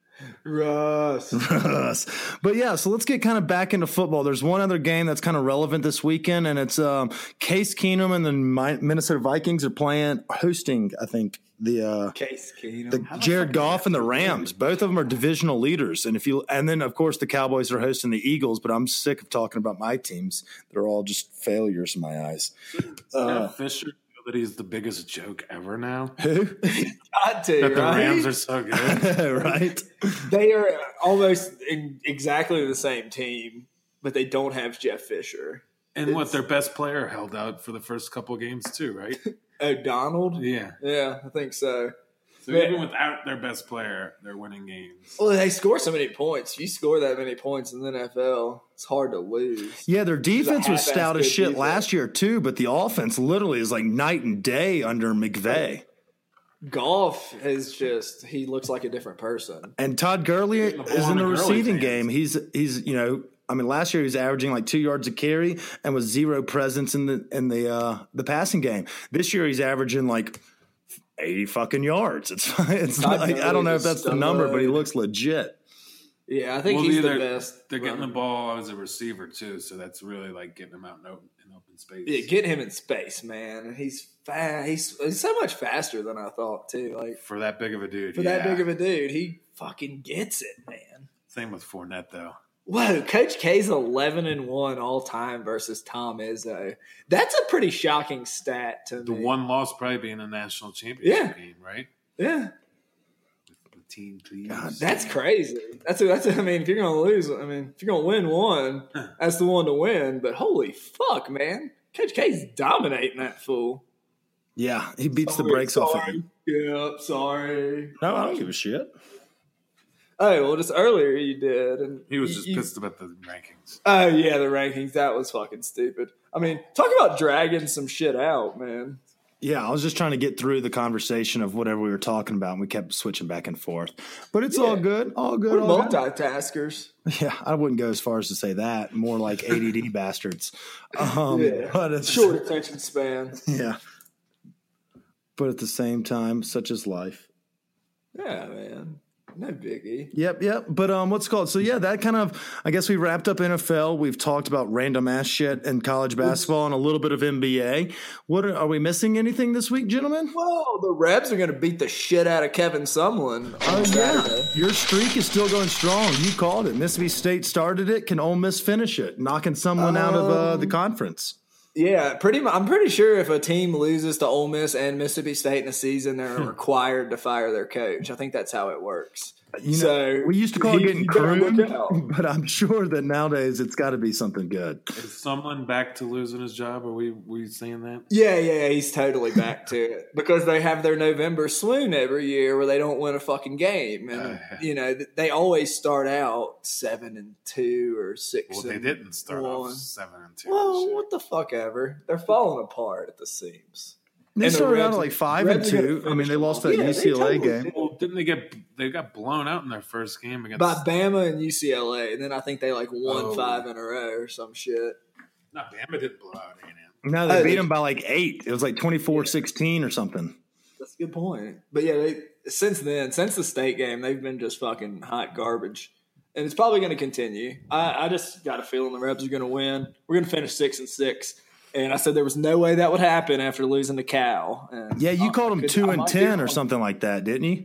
Russ. Russ. But yeah, so let's get kind of back into football. There's one other game that's kind of relevant this weekend, and it's um, Case Keenum and the Mi- Minnesota Vikings are playing, hosting, I think, the uh, Case Keenum. the Jared Goff and the Rams. Both of them are divisional leaders, and if you and then of course the Cowboys are hosting the Eagles. But I'm sick of talking about my teams; they're all just failures in my eyes. Uh, Jeff Fisher know that he's the biggest joke ever now. who? Got to, That the right? Rams are so good. Right? They are almost in exactly the same team, but they don't have Jeff Fisher. And what their best player held out for the first couple of games too, right? O'Donnell? Yeah. Yeah, I think so. So Yeah. even without their best player, they're winning games. Well, they score so many points. If you score that many points in the N F L, it's hard to lose. Yeah, their defense was half-assed stout as good shit defense. last year too, but the offense literally is like night and day under McVay. Golf is just, he looks like a different person. And Todd Gurley Getting the ball is in in the the Gurley receiving hands. game. He's he's you know, I mean, last year he was averaging like two yards a carry and was zero presence in the in the uh, the passing game. This year he's averaging like eighty fucking yards. It's it's Todd like, I don't know if Gurley's that's the a number, but he stud. looks legit. Yeah, I think Well, he's either the best. They're getting the runner. ball as a receiver too, so that's really like getting him out in open, in open space. Yeah, get him in space, man. He's fast. He's, he's so much faster than I thought, too. Like, for that big of a dude. for that big of a dude, he fucking gets it, man. Same with Fournette though. Whoa, Coach K's eleven and one all time versus Tom Izzo. That's a pretty shocking stat to The me. one loss probably being a national championship Yeah. game, right? yeah, The team, please. God, that's crazy. That's a, that's. A, I mean, if you're gonna lose, I mean, if you're gonna win one, that's the one to win. But holy fuck, man, Coach K's dominating that fool. Yeah, he beats the Sorry, brakes off of sorry. him. Yep, sorry. No, I don't give a shit. Oh well, just earlier you did, and He was you- just you- pissed about the rankings. Oh yeah, the rankings. That was fucking stupid. I mean, talk about dragging some shit out, man. Yeah, I was just trying to get through the conversation of whatever we were talking about, and we kept switching back and forth. But it's Yeah. all good, all good. We're all good. multitaskers. Yeah, I wouldn't go as far as to say that. More like A D D bastards. Um, Yeah. but it's, Short attention span. Yeah. But at the same time, such is life. Yeah, man. No biggie. Yep, yep. But um, what's it called? So yeah, that kind of. I guess we wrapped up N F L. We've talked about random ass shit in college basketball and a little bit of N B A. What are, are we missing anything this week, gentlemen? Well, the Rebs are going to beat the shit out of Kevin Sumlin. Oh yeah, your streak is still going strong. You called it. Mississippi State started it. Can Ole Miss finish it? Knocking someone um, out of uh, the conference. Yeah, pretty. I'm pretty sure if a team loses to Ole Miss and Mississippi State in a season, they're required to fire their coach. I think that's how it works. You know, so we used to call it getting crooned, but I'm sure that nowadays it's got to be something good. Is someone back to losing his job? Are we we saying that? Yeah, yeah, he's totally back to it because they have their November swoon every year where they don't win a fucking game, and uh, you know they always start out seven and two or six. Well, and they didn't start one. off seven and two. Well, what the fuck ever? They're falling apart at the seams. They and started the out at like five Reds and two. I mean, they lost that yeah, U C L A totally game. did. Well, didn't they get they got blown out in their first game against by Bama and U C L A, and then I think they like won Oh. five in a row or some shit. No, Bama didn't blow out A and M. No, they Oh, beat they- them by like eight. It was like twenty-four sixteen or something. That's a good point. But yeah, they, since then, since the state game, they've been just fucking hot garbage, and it's probably going to continue. I, I just got a feeling the Rebs are going to win. We're going to finish six and six. And I said there was no way that would happen after losing to Cal. And Yeah, you I called them could- two I and might be ten or wrong. something like that, didn't you?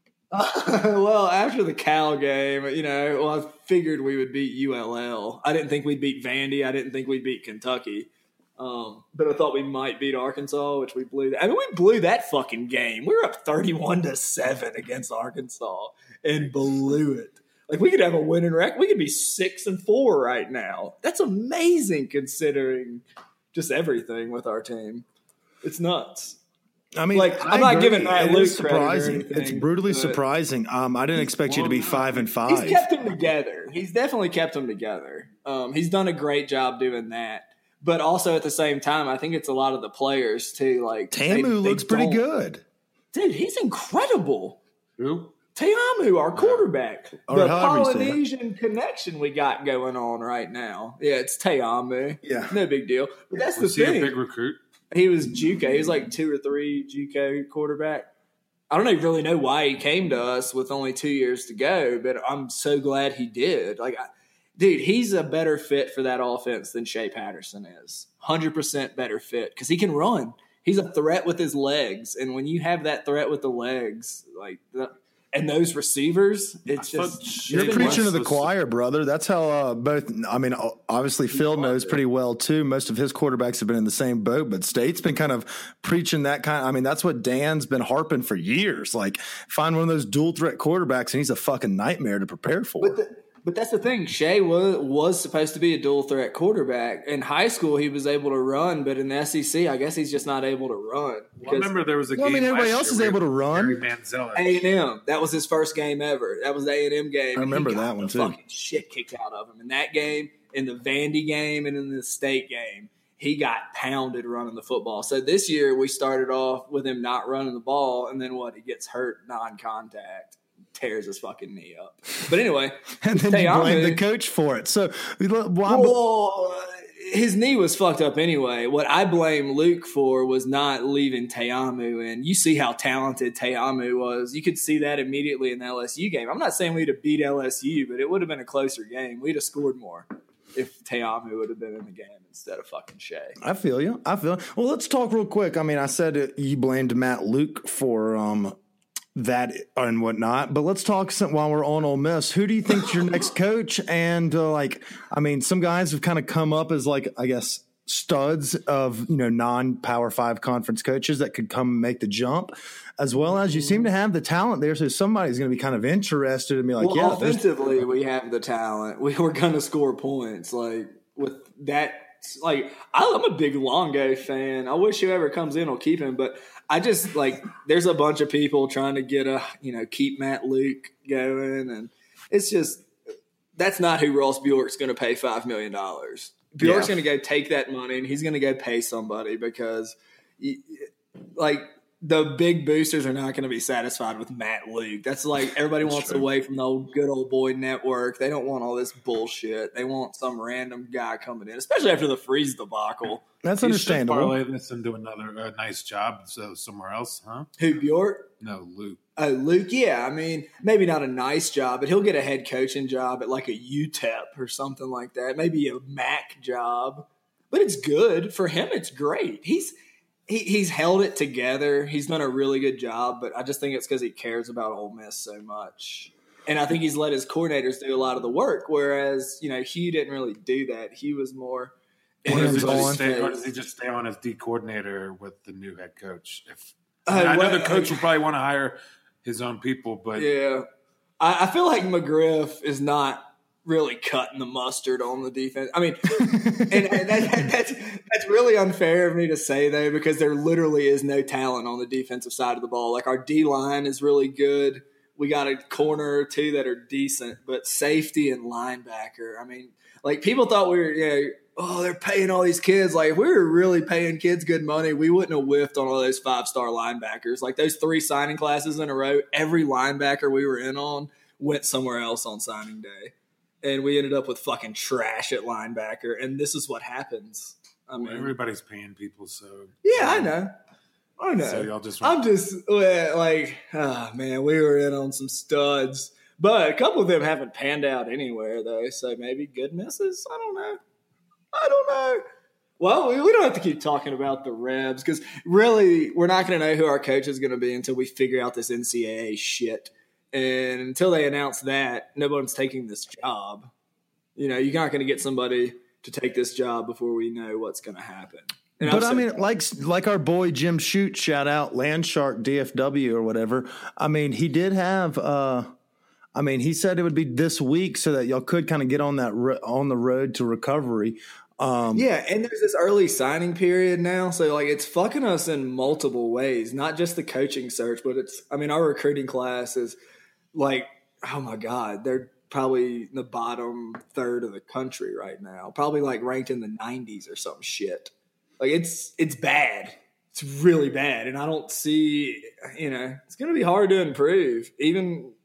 Well, after the Cal game, you know, well, I figured we would beat U L L. I didn't think we'd beat Vandy. I didn't think we'd beat Kentucky. Um, but I thought we might beat Arkansas, which we blew. I mean, we blew that fucking game. We were up thirty-one to seven against Arkansas and blew it. Like, we could have a winning record. We could be six and four right now. That's amazing considering just everything with our team. It's nuts. I mean, Like, I I'm not agree. giving Matt It Luke is credit or surprising. anything, It's brutally but- surprising. Um, I didn't expect you to be five and five. He's kept them together. He's definitely kept them together. Um, he's done a great job doing that. But also at the same time, I think it's a lot of the players too. Like Tamu they- they looks pretty don't- good. dude. He's incredible. Who? Tamu, our quarterback, Or the however you say it. Polynesian connection we got going on right now. Yeah, it's Tamu. Yeah. no big deal. But that's Was the he thing. a big recruit? He was JUCO. He was like two or three JUCO quarterback. I don't even really know why he came to us with only two years to go, but I'm so glad he did. Like, I, dude, he's a better fit for that offense than Shea Patterson is. one hundred percent better fit because he can run. He's a threat with his legs, and when you have that threat with the legs, like the, and those receivers, it's I thought just Shea You're Shea preaching to was the the- choir, brother. That's how uh, both. I mean, o- obviously Phil knows pretty well too. Most of his quarterbacks have been in the same boat, but State's been kind of preaching that kind. I mean, that's what Dan's been harping for years. Like, find one of those dual threat quarterbacks, and he's a fucking nightmare to prepare for. But, the, but that's the thing. Shea was, was supposed to be a dual threat quarterback. In high school, he was able to run, but in the S E C, I guess he's just not able to run. Well, I because remember there was a Well, I game. mean, everybody last else year is where able to run. Gary Manziel. A and M. That was his first game ever. That was the A and M game. I and he remember got that one, the too. Fucking shit kicked out of him in that game, in the Vandy game, and in the State game. He got pounded running the football. So this year we started off with him not running the ball, and then what? He gets hurt non-contact, tears his fucking knee up. But anyway, and then you Tamu- blame the coach for it. So, well, well, his knee was fucked up anyway. What I blame Luke for was not leaving Tamu in. You see how talented Tamu was. You could see that immediately in the L S U game. I'm not saying we'd have beat L S U, but it would have been a closer game. We'd have scored more if Tamu would have been in the game instead of fucking Shea. I feel you. I feel. Well, let's talk real quick. I mean, I said it, you blamed Matt Luke for um, that and whatnot, but let's talk some, while we're on Ole Miss. Who do you think's your next coach? And uh, like, I mean, some guys have kind of come up as like, I guess, studs of, you know, non-Power Five conference coaches that could come make the jump, as well as you seem to have the talent there. So somebody's going to be kind of interested and be like, Well, yeah, there's- offensively, we have the talent. We were going to score points. Like, with that, like, I'm a big Longo fan. I wish whoever comes in will keep him, but I just, like, there's a bunch of people trying to get a, you know, keep Matt Luke going, and it's just, that's not who Ross Bjork's going to pay five million dollars. Bjork's Yeah. going to go take that money, and he's going to go pay somebody because – like the big boosters are not going to be satisfied with Matt Luke. That's like everybody That's wants true. away from the old good old boy network. They don't want all this bullshit. They want some random guy coming in, especially after the Freeze debacle. That's you understandable. Parlay this and do another uh, nice job so somewhere else, huh? Who, Bjork? No, Luke. Oh, Luke, yeah. I mean, maybe not a nice job, but he'll get a head coaching job at like a U T E P or something like that. Maybe a M A C job. But it's good. For him, it's great. He's he, he's held it together. He's done a really good job, but I just think it's because he cares about Ole Miss so much. And I think he's let his coordinators do a lot of the work, whereas, you know, Hugh didn't really do that. He was more – Or does, he just stay, or does he just stay on as D coordinator with the new head coach? If uh, I, mean, I know well, the coach will probably want to hire – his own people, but yeah, I, I feel like McGriff is not really cutting the mustard on the defense. I mean, and, and that, that, that's that's really unfair of me to say though, because there literally is no talent on the defensive side of the ball. Like our D line is really good. We got a corner or two that are decent, but safety and linebacker. I mean, like people thought we were, you know, oh, they're paying all these kids. Like, if we were really paying kids good money, we wouldn't have whiffed on all those five-star linebackers. Like, those three signing classes in a row, every linebacker we were in on went somewhere else on signing day. And we ended up with fucking trash at linebacker. And this is what happens. I mean, well, everybody's paying people, so. Yeah, I know. I know. So y'all just I'm just, like, oh, man, we were in on some studs. But a couple of them haven't panned out anywhere, though. So maybe good misses? I don't know. I don't know. Well, we, we don't have to keep talking about the Rebs because really we're not going to know who our coach is going to be until we figure out this N C double A shit. And until they announce that, no one's taking this job. You know, you're not going to get somebody to take this job before we know what's going to happen. And but I mean, that. like like our boy Jim Shute, shout out Landshark D F W or whatever. I mean, he did have uh, – I mean, he said it would be this week so that y'all could kind of get on that ro- on the road to recovery. Um, yeah, and there's this early signing period now, so like it's fucking us in multiple ways. Not just the coaching search, but it's. I mean, our recruiting class is like, oh my god, they're probably in the bottom third of the country right now, probably like ranked in the nineties or some shit. Like it's it's bad. It's really bad, and I don't see. You know, it's gonna be hard to improve, even.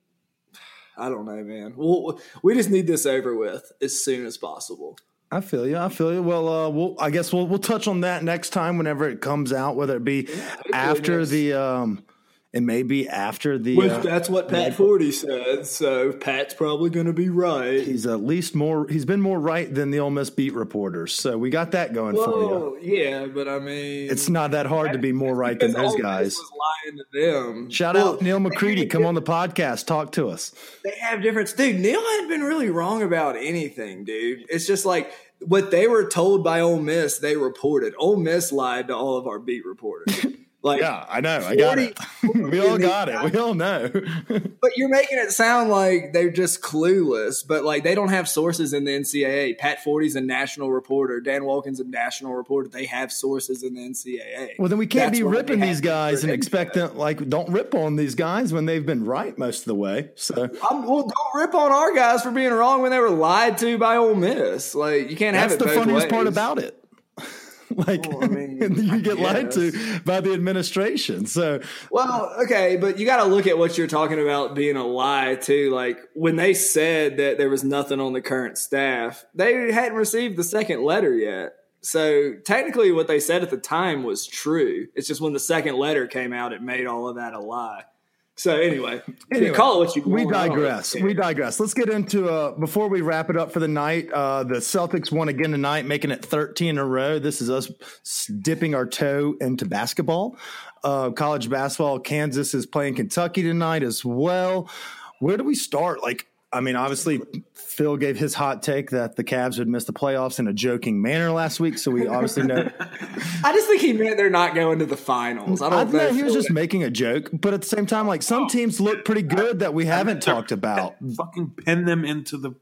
I don't know, man. We'll, we just need this over with as soon as possible. I feel you. I feel you. Well, uh, we'll I guess we'll we'll touch on that next time whenever it comes out, whether it be yeah, after the um, it may be after the. Well, uh, that's what Pat Forty said. So Pat's probably going to be right. He's at least more. He's been more right than the Ole Miss beat reporters. So we got that going well, for you. Yeah, but I mean, it's not that hard to be more right than those guys. Was lying to them. Shout well, out Neil McCready. Come on the podcast. Talk to us. They have different. Dude, Neil hadn't been really wrong about anything, dude. It's just like. What they were told by Ole Miss, they reported. Ole Miss lied to all of our beat reporters. Like, yeah, I know. I got it. We all got it. We all know. But you're making it sound like they're just clueless. But, like, they don't have sources in the N C double A. Pat Forty's a national reporter. Dan Wilkins a national reporter. They have sources in the N C double A. Well, then we can't That's be ripping these guys and expect them, like, don't rip on these guys when they've been right most of the way. So, I'm, well, don't rip on our guys for being wrong when they were lied to by Ole Miss. Like, you can't That's have it the both funniest ways. part about it. Like, well, I mean, you get lied to by the administration. So, well, okay, but you got to look at what you're talking about being a lie too. Like when they said that there was nothing on the current staff, they hadn't received the second letter yet. So technically, what they said at the time was true. It's just when the second letter came out, it made all of that a lie. So anyway, anyway call it what you want. We digress. We digress. Let's get into uh, before we wrap it up for the night. Uh, the Celtics won again tonight, making it thirteen in a row. This is us dipping our toe into basketball. Uh, college basketball. Kansas is playing Kentucky tonight as well. Where do we start? Like, I mean, obviously, Phil gave his hot take that the Cavs would miss the playoffs in a joking manner last week, so we obviously know. I just think he meant they're not going to the finals. I don't I know he was just making a joke, but at the same time, like some teams look pretty good that we haven't talked about. Fucking pin them into the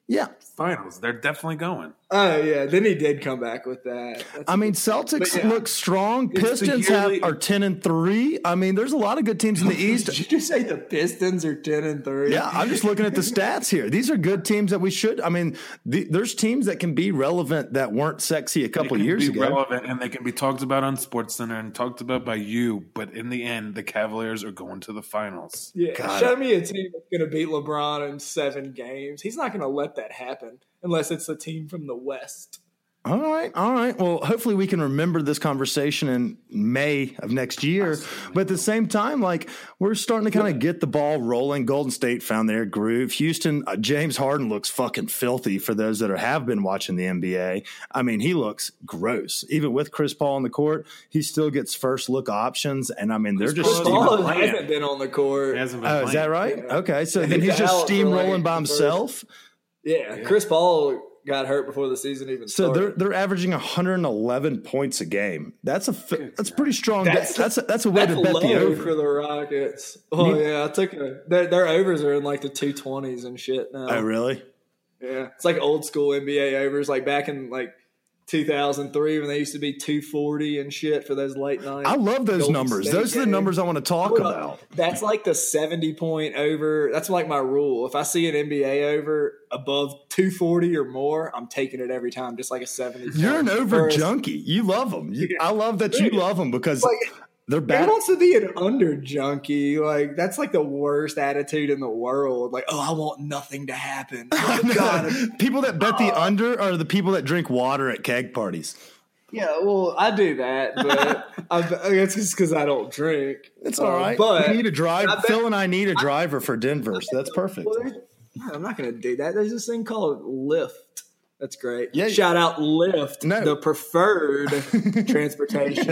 Yeah. Finals. They're definitely going. Oh, yeah. Then he did come back with that. That's I mean, Celtics yeah. look strong. It's the Pistons yearly- have are ten and three. I mean, there's a lot of good teams in the East. Did you just say the Pistons are ten and three? Yeah, I'm just looking at the stats here. These are good teams that we should. I mean, the, there's teams that can be relevant that weren't sexy a couple They can years be ago. relevant and they can be talked about on SportsCenter and talked about by you. But in the end, the Cavaliers are going to the finals. Yeah. God. Show me a team that's going to beat LeBron in seven games. He's not going to let that happen unless it's a team from the West. All right, all right. Well, hopefully we can remember this conversation in May of next year. But at the same time, like we're starting to kind of get the ball rolling. Golden State found their groove. Houston, uh, James Harden looks fucking filthy for those that are, have been watching the N B A. I mean, he looks gross. Even with Chris Paul on the court, he still gets first look options. And I mean, they're Chris just Paul steaming. Paul playing. hasn't been on the court. He hasn't been Oh, playing. is that right? Yeah. Okay, so then He's he's just out for, steamrolling like, by the first- himself. Yeah. Chris Paul got hurt before the season even So started. they're they're averaging one hundred eleven points a game. That's a fi- that's pretty strong. That's- That's that's a, that's a way That's to bet low the over. for the Rockets. Oh yeah, I took a, their, their overs are in like the two twenties and shit now. Oh really? Yeah, it's like old school N B A overs, like back in like two thousand three when they used to be two forty and shit for those late nights. I love those Golden numbers. State Those are the games. numbers I want to talk Hold about. up. That's like the seventy point over. That's like my rule. If I see an N B A over above two forty or more, I'm taking it every time, just like a seventy. You're an over Whereas- junkie. You love them. You, I love that you Yeah. love them because Like, they're Who bad. wants to be an under junkie? Like that's like the worst attitude in the world. Like, oh, I want nothing to happen. Oh, God. People that bet the under are the people that drink water at keg parties. Yeah, well, I do that, but I, it's just because I don't drink. It's all Uh, right. But we need a driver. I bet- Phil and I need a driver for Denver, so that's perfect. Well, there's- I'm not going to do that. There's this thing called Lyft. That's great. Yeah. Shout out Lyft, No. the preferred transportation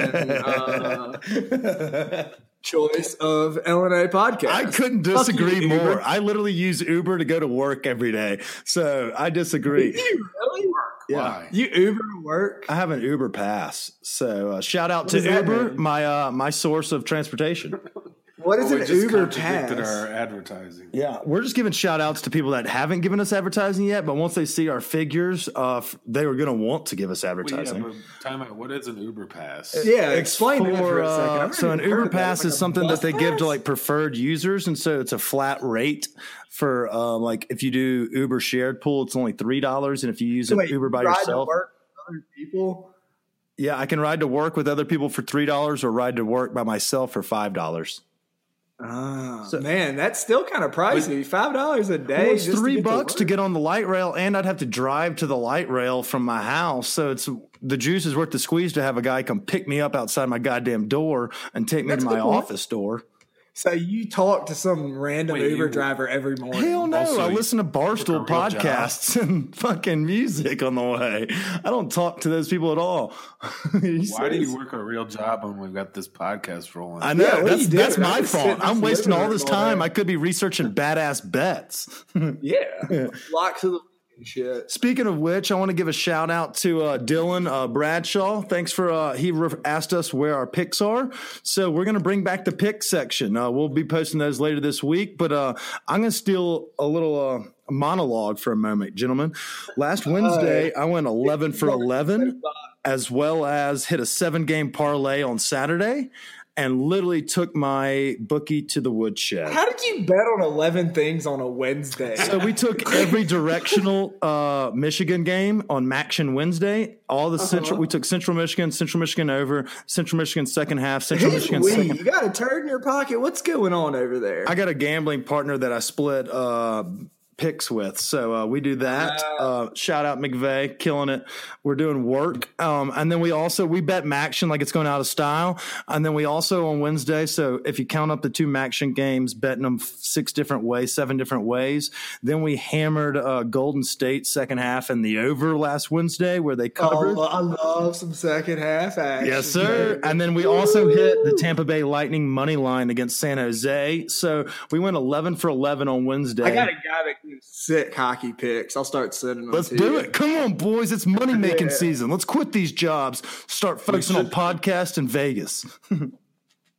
uh, choice of L N A podcast. I couldn't Fuck disagree you, more. Uber. I literally use Uber to go to work every day, so I disagree. You really? Yeah. Why? You Uber to work? I have an Uber pass, so uh, shout out to does that Uber, mean? my uh, my source of transportation. What is Well, we an just Uber contradicted pass? our advertising. Yeah, we're just giving shout outs to people that haven't given us advertising yet, but once they see our figures, uh, f- they were going to want to give us Well, yeah, advertising. but time out. What is an Uber pass? Yeah, It's explain that for a for, second. uh, I've so an never heard Uber of that. pass Like is a something bus that they give pass? to like preferred users, and so it's a flat rate for uh, like if you do Uber shared pool, it's only three dollars, and if you use So an wait, Uber by ride to yourself, work with other people. yeah, I can ride to work with other people for three dollars, or ride to work by myself for five dollars. Ah, man, that's still kind of pricey. Five dollars a day. Well, it's just three to get bucks to work. get on the light rail, and I'd have to drive to the light rail from my house. So it's the juice is worth the squeeze to have a guy come pick me up outside my goddamn door and take me That's to a my good point. office door. So you talk to some random Wait, Uber you- driver every morning. Hell no! Also, I listen to Barstool work a real job. podcasts and fucking music on the way. I don't talk to those people at all. Why do serious? you work a real job when we've got this podcast rolling? I know Yeah, what are that's you doing? that's my I'm just fault. sitting I'm in wasting living all this room all time. day. I could be researching badass bets. Yeah, locks of the shit. Speaking of which, I want to give a shout out to uh, Dylan uh, Bradshaw. Thanks for uh, he re- asked us where our picks are, so we're going to bring back the pick section. Uh, we'll be posting those later this week, but uh, I'm going to steal a little uh, monologue for a moment, gentlemen. Last Wednesday, I went eleven for eleven, as well as hit a seven game parlay on Saturday, and literally took my bookie to the woodshed. How did you bet on eleven things on a Wednesday? So we took every directional uh, Michigan game on Maction Wednesday. All the central, we took Central Michigan, Central Michigan over, Central Michigan second half, Central Who's Michigan we? second. You got a turd in your pocket. What's going on over there? I got a gambling partner that I split uh, picks with, so uh, we do that. Uh, shout out McVeigh, killing it. We're doing work, um, and then we also we bet Maction like it's going out of style, and then we also on Wednesday. So if you count up the two Maction games, betting them six different ways, seven different ways. Then we hammered uh, Golden State second half and the over last Wednesday where they covered. Oh, I love some second half action. Yes, sir. And then we also hit the Tampa Bay Lightning money line against San Jose. So we went eleven for eleven on Wednesday. I got a guy that can sick hockey picks. I'll start sending them. Let's to do you. it. Come on, boys. It's money making Yeah. season. Let's quit these jobs. Start focusing on podcasts in Vegas.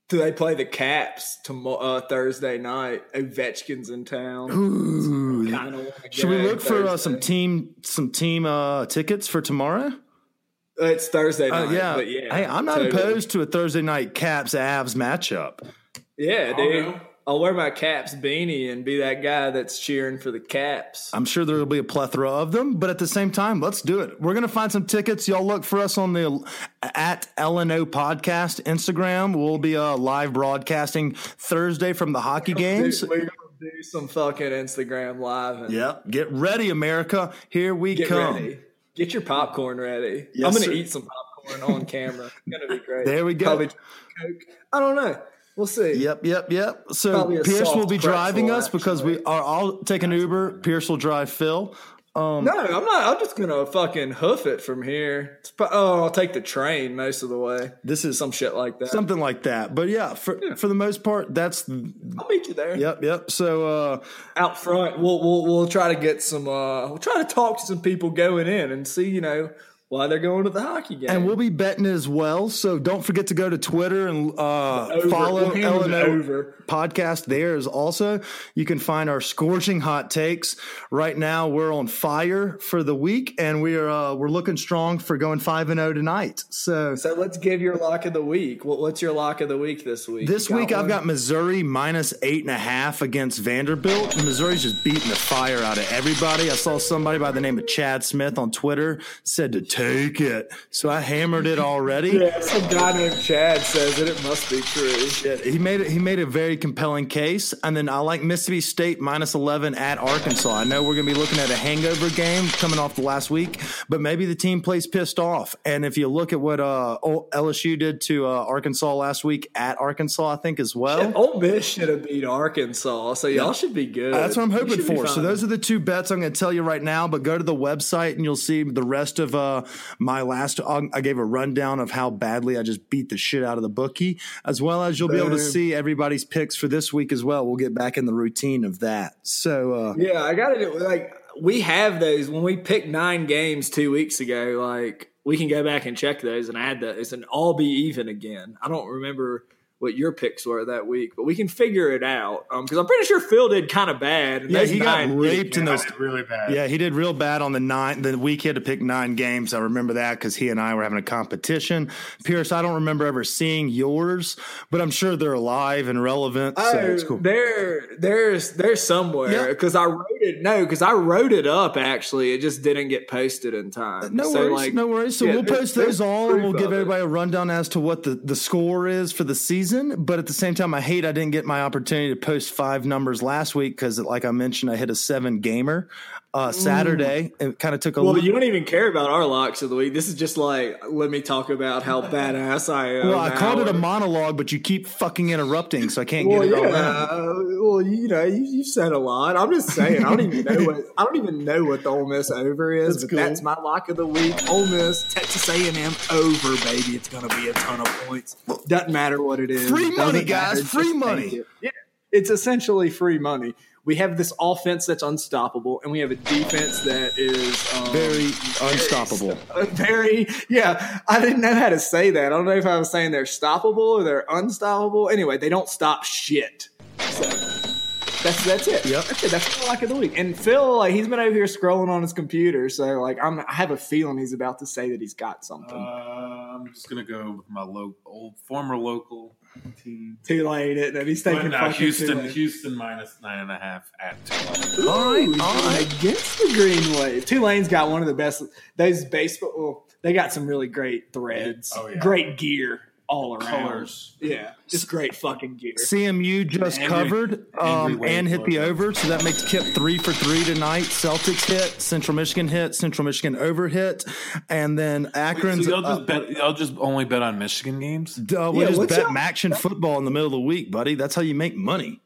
Do they play the Caps tomorrow, uh, Thursday night? Ovechkin's in town. Ooh. So should we look for uh, some team some team uh, tickets for tomorrow? It's Thursday night. Uh, yeah. But yeah. Hey, I'm not totally. opposed to a Thursday night Caps Avs matchup. Yeah, dude. I'll go. I'll wear my Caps beanie and be that guy that's cheering for the Caps. I'm sure there will be a plethora of them, but at the same time, let's do it. We're going to find some tickets. Y'all look for us on the at L N O podcast Instagram. We'll be uh, live broadcasting Thursday from the hockey games. We're going to do some fucking Instagram live. And Yep. Get ready, America. Here we get come. ready. Get your popcorn ready. Yes, I'm going sir. to eat some popcorn on camera. It's going to be great. There we go. Probably Coke. I don't know. We'll see. Yep, yep, yep. So Probably a Pierce soft will be driving pretzel, us because we actually. are all taking Uber. Pierce will drive Phil. Um, No, I'm not. I'm just gonna fucking hoof it from here. It's, pro- oh, I'll take the train most of the way. This is Some shit like that. something like that. But yeah, for Yeah. for the most part, that's I'll meet you there. yep, yep. So uh, Out front, we'll we'll we'll try to get some. Uh, we'll try to talk to some people going in and see, you know, why they're going to the hockey game. and we'll be betting as well. So don't forget to go to Twitter and uh, Over. follow We'll handle L N the O over. podcast. There is also you can find our scorching hot takes. Right now, we're on fire for the week, and we are uh, we're looking strong for going five and zero tonight. So. So let's give your lock of the week. What, what's your lock of the week this week? This You week I've one? got Missouri minus eight and a half against Vanderbilt. And Missouri's just beating the fire out of everybody. I saw somebody by the name of Chad Smith on Twitter said to take it. So I hammered it already. Yeah, some guy named Chad says it. It must be true. He made it. He made a very compelling case, and then I like Mississippi State minus eleven at Arkansas. I know we're going to be looking at a hangover game coming off the last week, but maybe the team plays pissed off. And if you look at what uh, L S U did to uh, Arkansas last week at Arkansas, I think as well. Yeah, Ole Miss should have beat Arkansas, so y'all should be good. That's what I'm You hoping should be for. So fine. those are the two bets I'm going to tell you right now. But go to the website and you'll see the rest of uh, my last. I gave a rundown of how badly I just beat the shit out of the bookie, as well as you'll be able to Boom. see everybody's picks for this week as well. We'll get back in the routine of that. So uh, Yeah, I got it. Like we have those when we picked nine games two weeks ago. Like we can go back and check those and add those, and all be even again. I don't remember what your picks were that week, but we can figure it out. Um, because I'm pretty sure Phil did kind of bad. And yeah, those he got nine- raped in Yeah, those. it's really bad. Yeah, he did real bad on the nine. The week he had to pick nine games. I remember that because he and I were having a competition. Pierce, I don't remember ever seeing yours, but I'm sure they're alive and relevant. So Oh, it's cool. there, there's, there's somewhere Yeah. because I wrote it. No, because I wrote it up. Actually, it just didn't get posted in time. No So, worries, like, no worries. So yeah, we'll there's- post those there's all, and we'll proof give of it. everybody a rundown as to what the, the score is for the season. But at the same time, I hate I didn't get my opportunity to post five numbers last week because, like I mentioned, I hit a seven gamer uh, Saturday. It kind of took a Well, little. you don't even care about our locks of the week. This is just like, let me talk about how badass I am. Well, I called it a now. monologue, but you keep fucking interrupting, so I can't Well, get it all yeah. out. uh, Well, you know, you, you've said a lot. I'm just saying. I don't even know what I don't even know what the Ole Miss over is, That's but cool. that's my lock of the week. Ole Miss, Texas A and M over, baby. It's gonna be a ton of points. Doesn't matter what it is. Free Doesn't money, guys. matter. Free Just money. take it. Yeah, it's essentially free money. We have this offense that's unstoppable, and we have a defense that is um, Very unstoppable. Very, yeah. I didn't know how to say that. I don't know if I was saying they're stoppable or they're unstoppable. Anyway, they don't stop shit. So that's that's it. Yep. That's it. That's my lock of the week. And Phil, like, he's been over here scrolling on his computer, so like, I'm I have a feeling he's about to say that he's got something. Uh, I'm just gonna go with my lo- old former local team. Too late, isn't it? He's taking No, fucking Houston, too late. Houston minus nine and a half at two. Ooh, All right, he's all going right. against the Green Wave. Tulane's got one of the best. Those baseball, well, they got some really great threads, Oh, yeah. great gear all around. Colors. Yeah, just great fucking gear. C M U just Angry- covered Angry um, Wave and hit the logo. over, so that makes Kip three for three tonight. Celtics hit, Central Michigan hit, Central Michigan over hit, and then Akron's. So y'all just uh, bet. Y'all just only bet on Michigan games. Duh, we Yeah, just what's bet up? Maction football in the middle of the week, buddy. That's how you make money.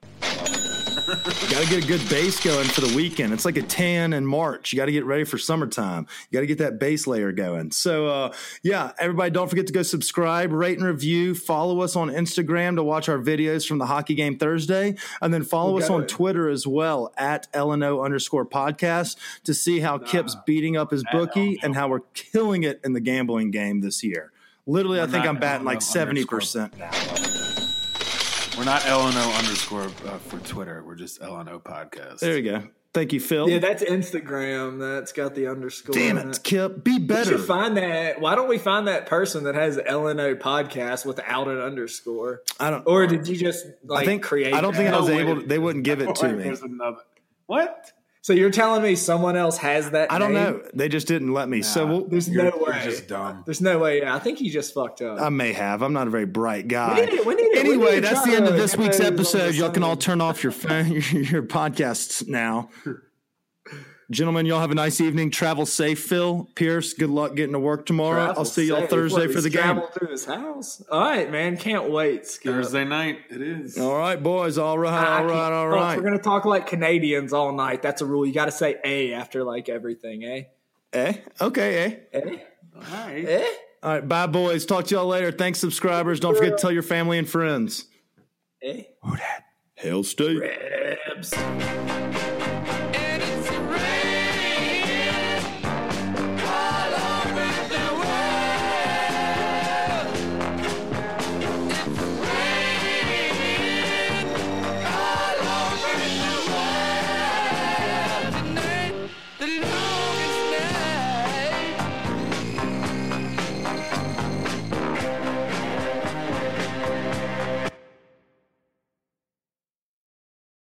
You got to get a good base going for the weekend. It's like a tan in March. You got to get ready for summertime. You got to get that base layer going. So, uh, yeah, everybody don't forget to go subscribe, rate, and review. Follow us on Instagram to watch our videos from the hockey game Thursday. And then follow us on Okay. Twitter as well, at L N O underscore podcast, to see how Kip's beating up his bookie and how we're killing it in the gambling game this year. Literally, I We're think not I'm batting L N O like seventy percent now. We're not L N O underscore uh, for Twitter. We're just L N O podcast. There you go. Thank you, Phil. Yeah, that's Instagram. That's got the underscore. Damn in it, Kip. Be We better. should find that. Why don't we find that person that has L N O podcast without an underscore? I don't. Or did you just like I think create? I don't think that? I was No, able. wait. To, they wouldn't give it to Wait, me. There's another. What? So you're telling me someone else has that? I don't name? know. They just didn't let me. so we'll, There's You're- no you're way. just dumb. There's no way. I think you just fucked up. I may have. I'm not a very bright guy. We need to- we need to- we anyway, need to that's try the end of to this get week's those on the episode. Y'all can all side. turn off your phone, your podcasts now. Gentlemen, y'all have a nice evening. Travel safe, Phil. Pierce, good luck getting to work tomorrow. Travel I'll see y'all safe. Thursday What, for the he's game. traveled through his house. All right, man. Can't wait. Skip. Thursday night. It is. All right, boys. All right, I all can't- right, all oh, right. We're gonna talk like Canadians all night. That's a rule. You got to say "a" after like everything. Eh? Eh? Okay, eh? Eh? All right. Eh? All right, bye, boys. Talk to y'all later. Thanks, subscribers. Don't forget to tell your family and friends. Eh? Hail State. Rebs.